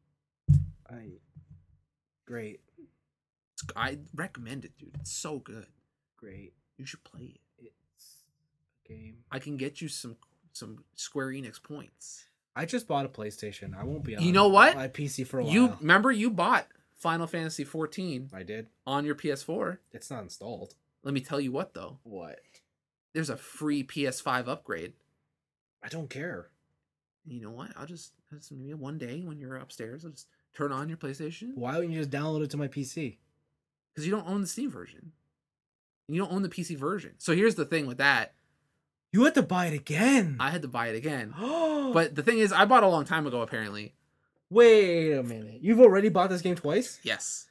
I. Great. It's, I recommend it, dude. It's so good. Great. You should play it. It's a game. I can get you some some Square Enix points. I just bought a PlayStation. I won't be on You know what? my P C for a while. You remember you bought Final Fantasy fourteen I did. on your P S four. It's not installed. Let me tell you what though. What? There's a free P S five upgrade. I don't care. You know what? I'll just, just maybe one day when you're upstairs, I'll just turn on your PlayStation. Why wouldn't you just download it to my P C? Because you don't own the Steam version. And you don't own the P C version. So here's the thing with that. You had to buy it again. I had to buy it again. but But the thing is, I bought it a long time ago, apparently. wait a minute. You've already bought this game twice? Yes.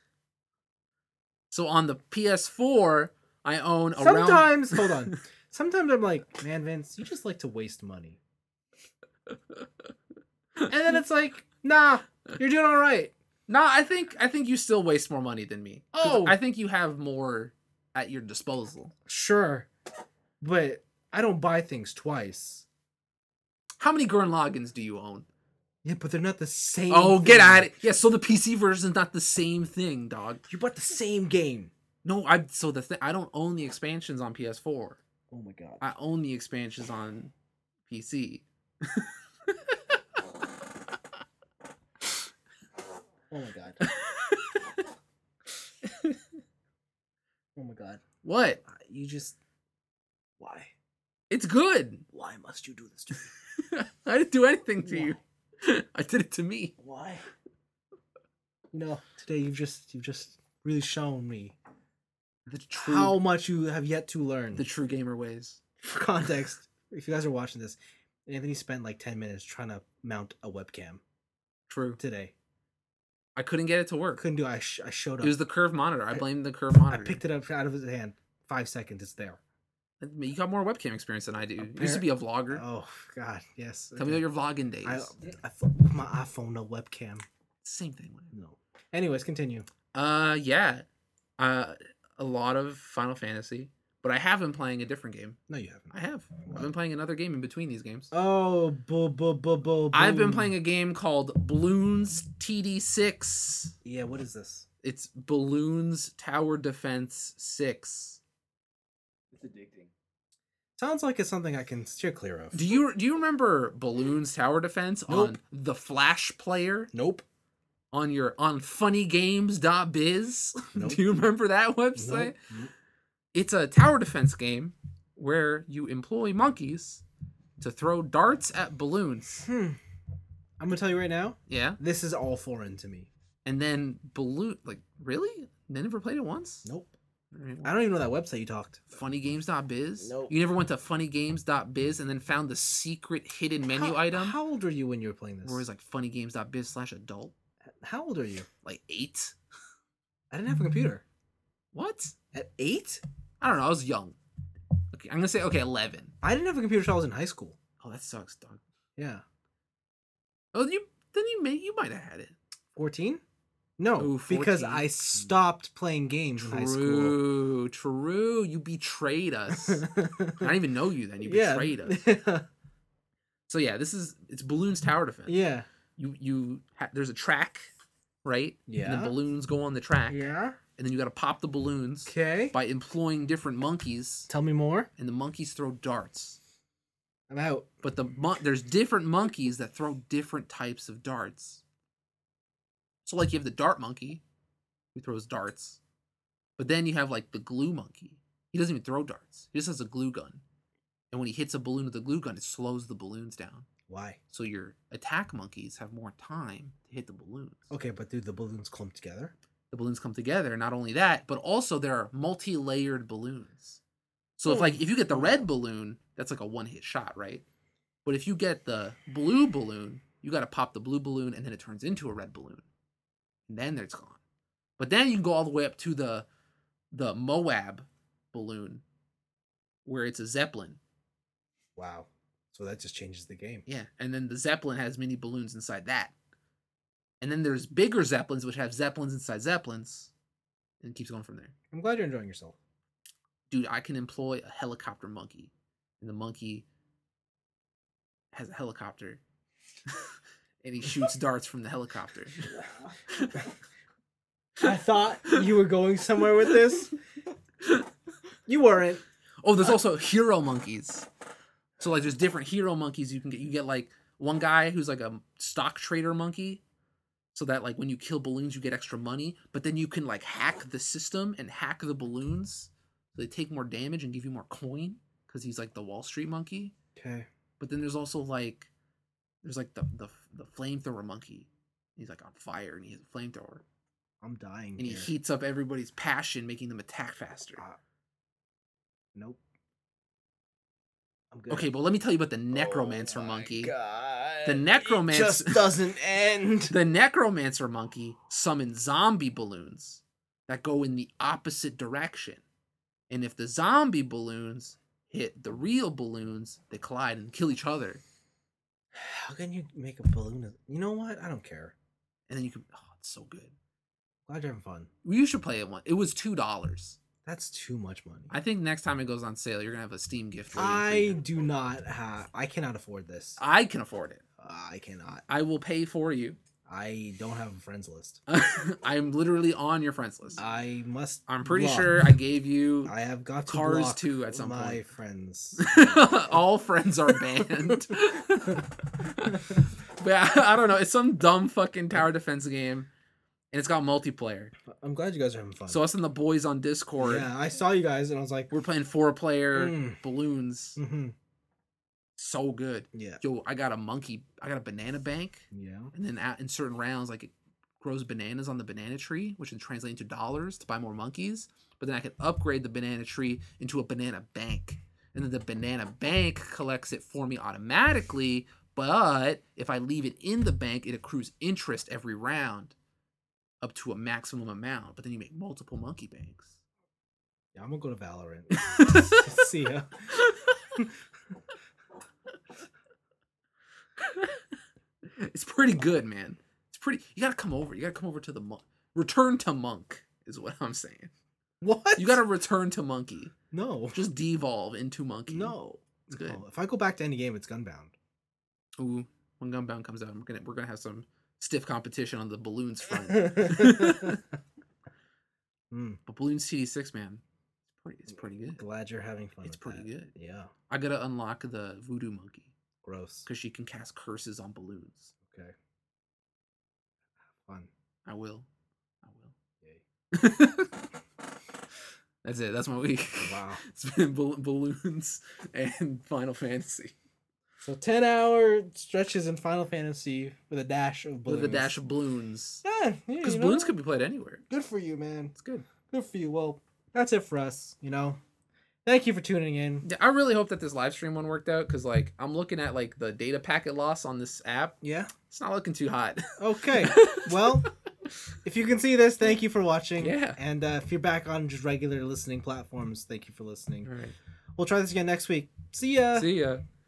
So on the P S four, I own around... Sometimes, hold on. Sometimes I'm like, man, Vince, you just like to waste money. And then it's like, nah, you're doing all right. No, I think I think you still waste more money than me. 'Cause Oh. I think you have more at your disposal. Sure, but I don't buy things twice. How many Gurren Lagans do you own? Yeah, but they're not the same. Oh, get thing. at it. Yeah, so the P C version is not the same thing, dog. You bought the same game. No, I so the thing I don't own the expansions on P S four. Oh my god. I own the expansions on P C. Oh my god. Oh my god. What? You just. Why? It's good. Why must you do this to me? I didn't do anything to Why? you. I did it to me. Why? You know, today you've just you've just really shown me The true how much you have yet to learn. the true gamer ways. For context, if you guys are watching this, Anthony spent like ten minutes trying to mount a webcam True. today. I couldn't get it to work. Couldn't do it. I, sh- I showed up. It was the curved monitor. I I- blame the curved I monitor. picked it up out of his hand. Five seconds, it's there. You got more webcam experience than I do. You used to be a vlogger. Oh God, yes. Tell me about your vlogging days. I, I thought with my iPhone, no webcam. Same thing. man. No. Anyways, continue. Uh, yeah. Uh, a lot of Final Fantasy, but I have been playing a different game. No, you haven't. I have. I've been playing another game in between these games. Oh, boo, boo, boo, boo, I've been boom. playing a game called Balloons T D six. Yeah, what is this? It's Balloons Tower Defense six. It's addicting. Sounds like it's something I can steer clear of. Do you do you remember Balloons Tower Defense Nope. on the Flash player Nope. on your on funny games dot biz? Nope. Do you remember that website? Nope. Nope. It's a tower defense game where you employ monkeys to throw darts at balloons. Hmm. I'm gonna tell you right now. Yeah. This is all foreign to me. And then balloon like really? They never played it once? Nope. Alright, I don't even know that website you talked. funny games dot biz? Nope. You never went to funny games dot biz and then found the secret hidden menu how, item How old were you when you were playing this? where it's like funny games dot biz slash adult? How old are you? Like eight? I didn't have a computer. What? At eight? I don't know. I was young. Okay, I'm gonna say okay, eleven. I didn't have a computer until I was in high school. Oh, that sucks, dog. Yeah. Oh, you then you may you might have had it. fourteen? No, Ooh, because fourteen. I stopped playing games in high school. True, true. You betrayed us. I didn't even know you then. You betrayed us. Yeah. So yeah, this is it's balloons tower defense. yeah. You you ha- there's a track, right? And Yeah. the balloons go on the track, Yeah. and then you got to pop the balloons Okay. by employing different monkeys, Tell me more. and the monkeys throw darts. I'm out. But the mon- there's different monkeys that throw different types of darts. So like you have the dart monkey, who throws darts, but then you have like the glue monkey. He doesn't even throw darts. He just has a glue gun, and when he hits a balloon with a glue gun, it slows the balloons down. Why? So your attack monkeys have more time to hit the balloons. Okay, but do the balloons clump together? The balloons come together. Not only that, but also there are multi-layered balloons. So if like if you get the red balloon, that's like a one-hit shot, right? But if you get the blue balloon, you got to pop the blue balloon, and then it turns into a red balloon, and then it's gone. But then you can go all the way up to the the Moab balloon, where it's a Zeppelin. Wow. So that just changes the game. Yeah, and then the Zeppelin has mini balloons inside that. And then there's bigger Zeppelins, which have Zeppelins inside Zeppelins, and it keeps going from there. I'm glad you're enjoying yourself. Dude, I can employ a helicopter monkey, and the monkey has a helicopter, and he shoots darts from the helicopter. I thought you were going somewhere with this. You weren't. Oh, there's also hero monkeys. So like, there's different hero monkeys you can get. You get like one guy who's like a stock trader monkey, so that like when you kill balloons, you get extra money. But then you can like hack the system and hack the balloons, so they take more damage and give you more coin because he's like the Wall Street monkey. Okay. But then there's also like, there's like the the the flamethrower monkey. He's like on fire and he has a flamethrower I'm dying. and he here. heats up everybody's passion, making them attack faster. Uh, Nope. I'm good. Okay, but let me tell you about the necromancer Oh my monkey. God. The It necromancer just doesn't end. The necromancer monkey summons zombie balloons that go in the opposite direction. And if the zombie balloons hit the real balloons, they collide and kill each other. How can you make a balloon? Of... You know what? I don't care. And then you can oh, it's so good. Glad you're having fun. You should play it one. It was two dollars. That's too much money. I think next time it goes on sale, you're gonna have a Steam gift. waiting for I you. do not have. I cannot afford this. I can afford it. I cannot. I will pay for you. I don't have a friends list. I'm literally on your friends list. I must. I'm pretty block. sure I gave you I have got to Cars block two at some my point. friends. all friends are banned. But I, I don't know. It's some dumb fucking tower defense game, and it's got multiplayer. I'm glad you guys are having fun. So us and the boys on Discord, yeah, I saw you guys and I was like, we're playing four player Mm. balloons. mhm. So good. Yeah, Yo, I got a monkey. I got a banana bank, yeah. and then at, in certain rounds, like it grows bananas on the banana tree, which can translate into dollars to buy more monkeys. But then I can upgrade the banana tree into a banana bank, and then the banana bank collects it for me automatically. But if I leave it in the bank, it accrues interest every round up to a maximum amount. But then you make multiple monkey banks. Yeah, I'm gonna go to Valorant. See ya. It's pretty good, man. It's pretty. You gotta come over. You gotta come over to the monk. Return to monk is what I'm saying. What? You gotta return to monkey. no, Just devolve into monkey. no. It's good. No. If I go back to any game, it's Gunbound. Ooh, when Gunbound comes out, we're gonna we're gonna have some stiff competition on the balloons front. mm, But Balloons T D six, man, it's pretty. It's pretty good. glad you're having fun. It's with pretty that. good. Yeah. I gotta unlock the Voodoo Monkey Gross. because she can cast curses on balloons. Okay. Fun. I will. I Yay. will. That's it. That's my week. Wow. It's been bal- balloons and Final Fantasy So ten hour stretches in Final Fantasy with a dash of balloons. with a dash of balloons. Yeah, yeah, Because you balloons know, could be played anywhere. good for you, man. It's good. Good for you. Well, that's it for us. You know, thank you for tuning in. Yeah, I really hope that this live stream one worked out because, like, I'm looking at like the data packet loss on this app. Yeah. It's not looking too hot. Okay. Well, if you can see this, thank you for watching. Yeah. And uh, if you're back on just regular listening platforms, thank you for listening. All right. We'll try this again next week. See ya. See ya.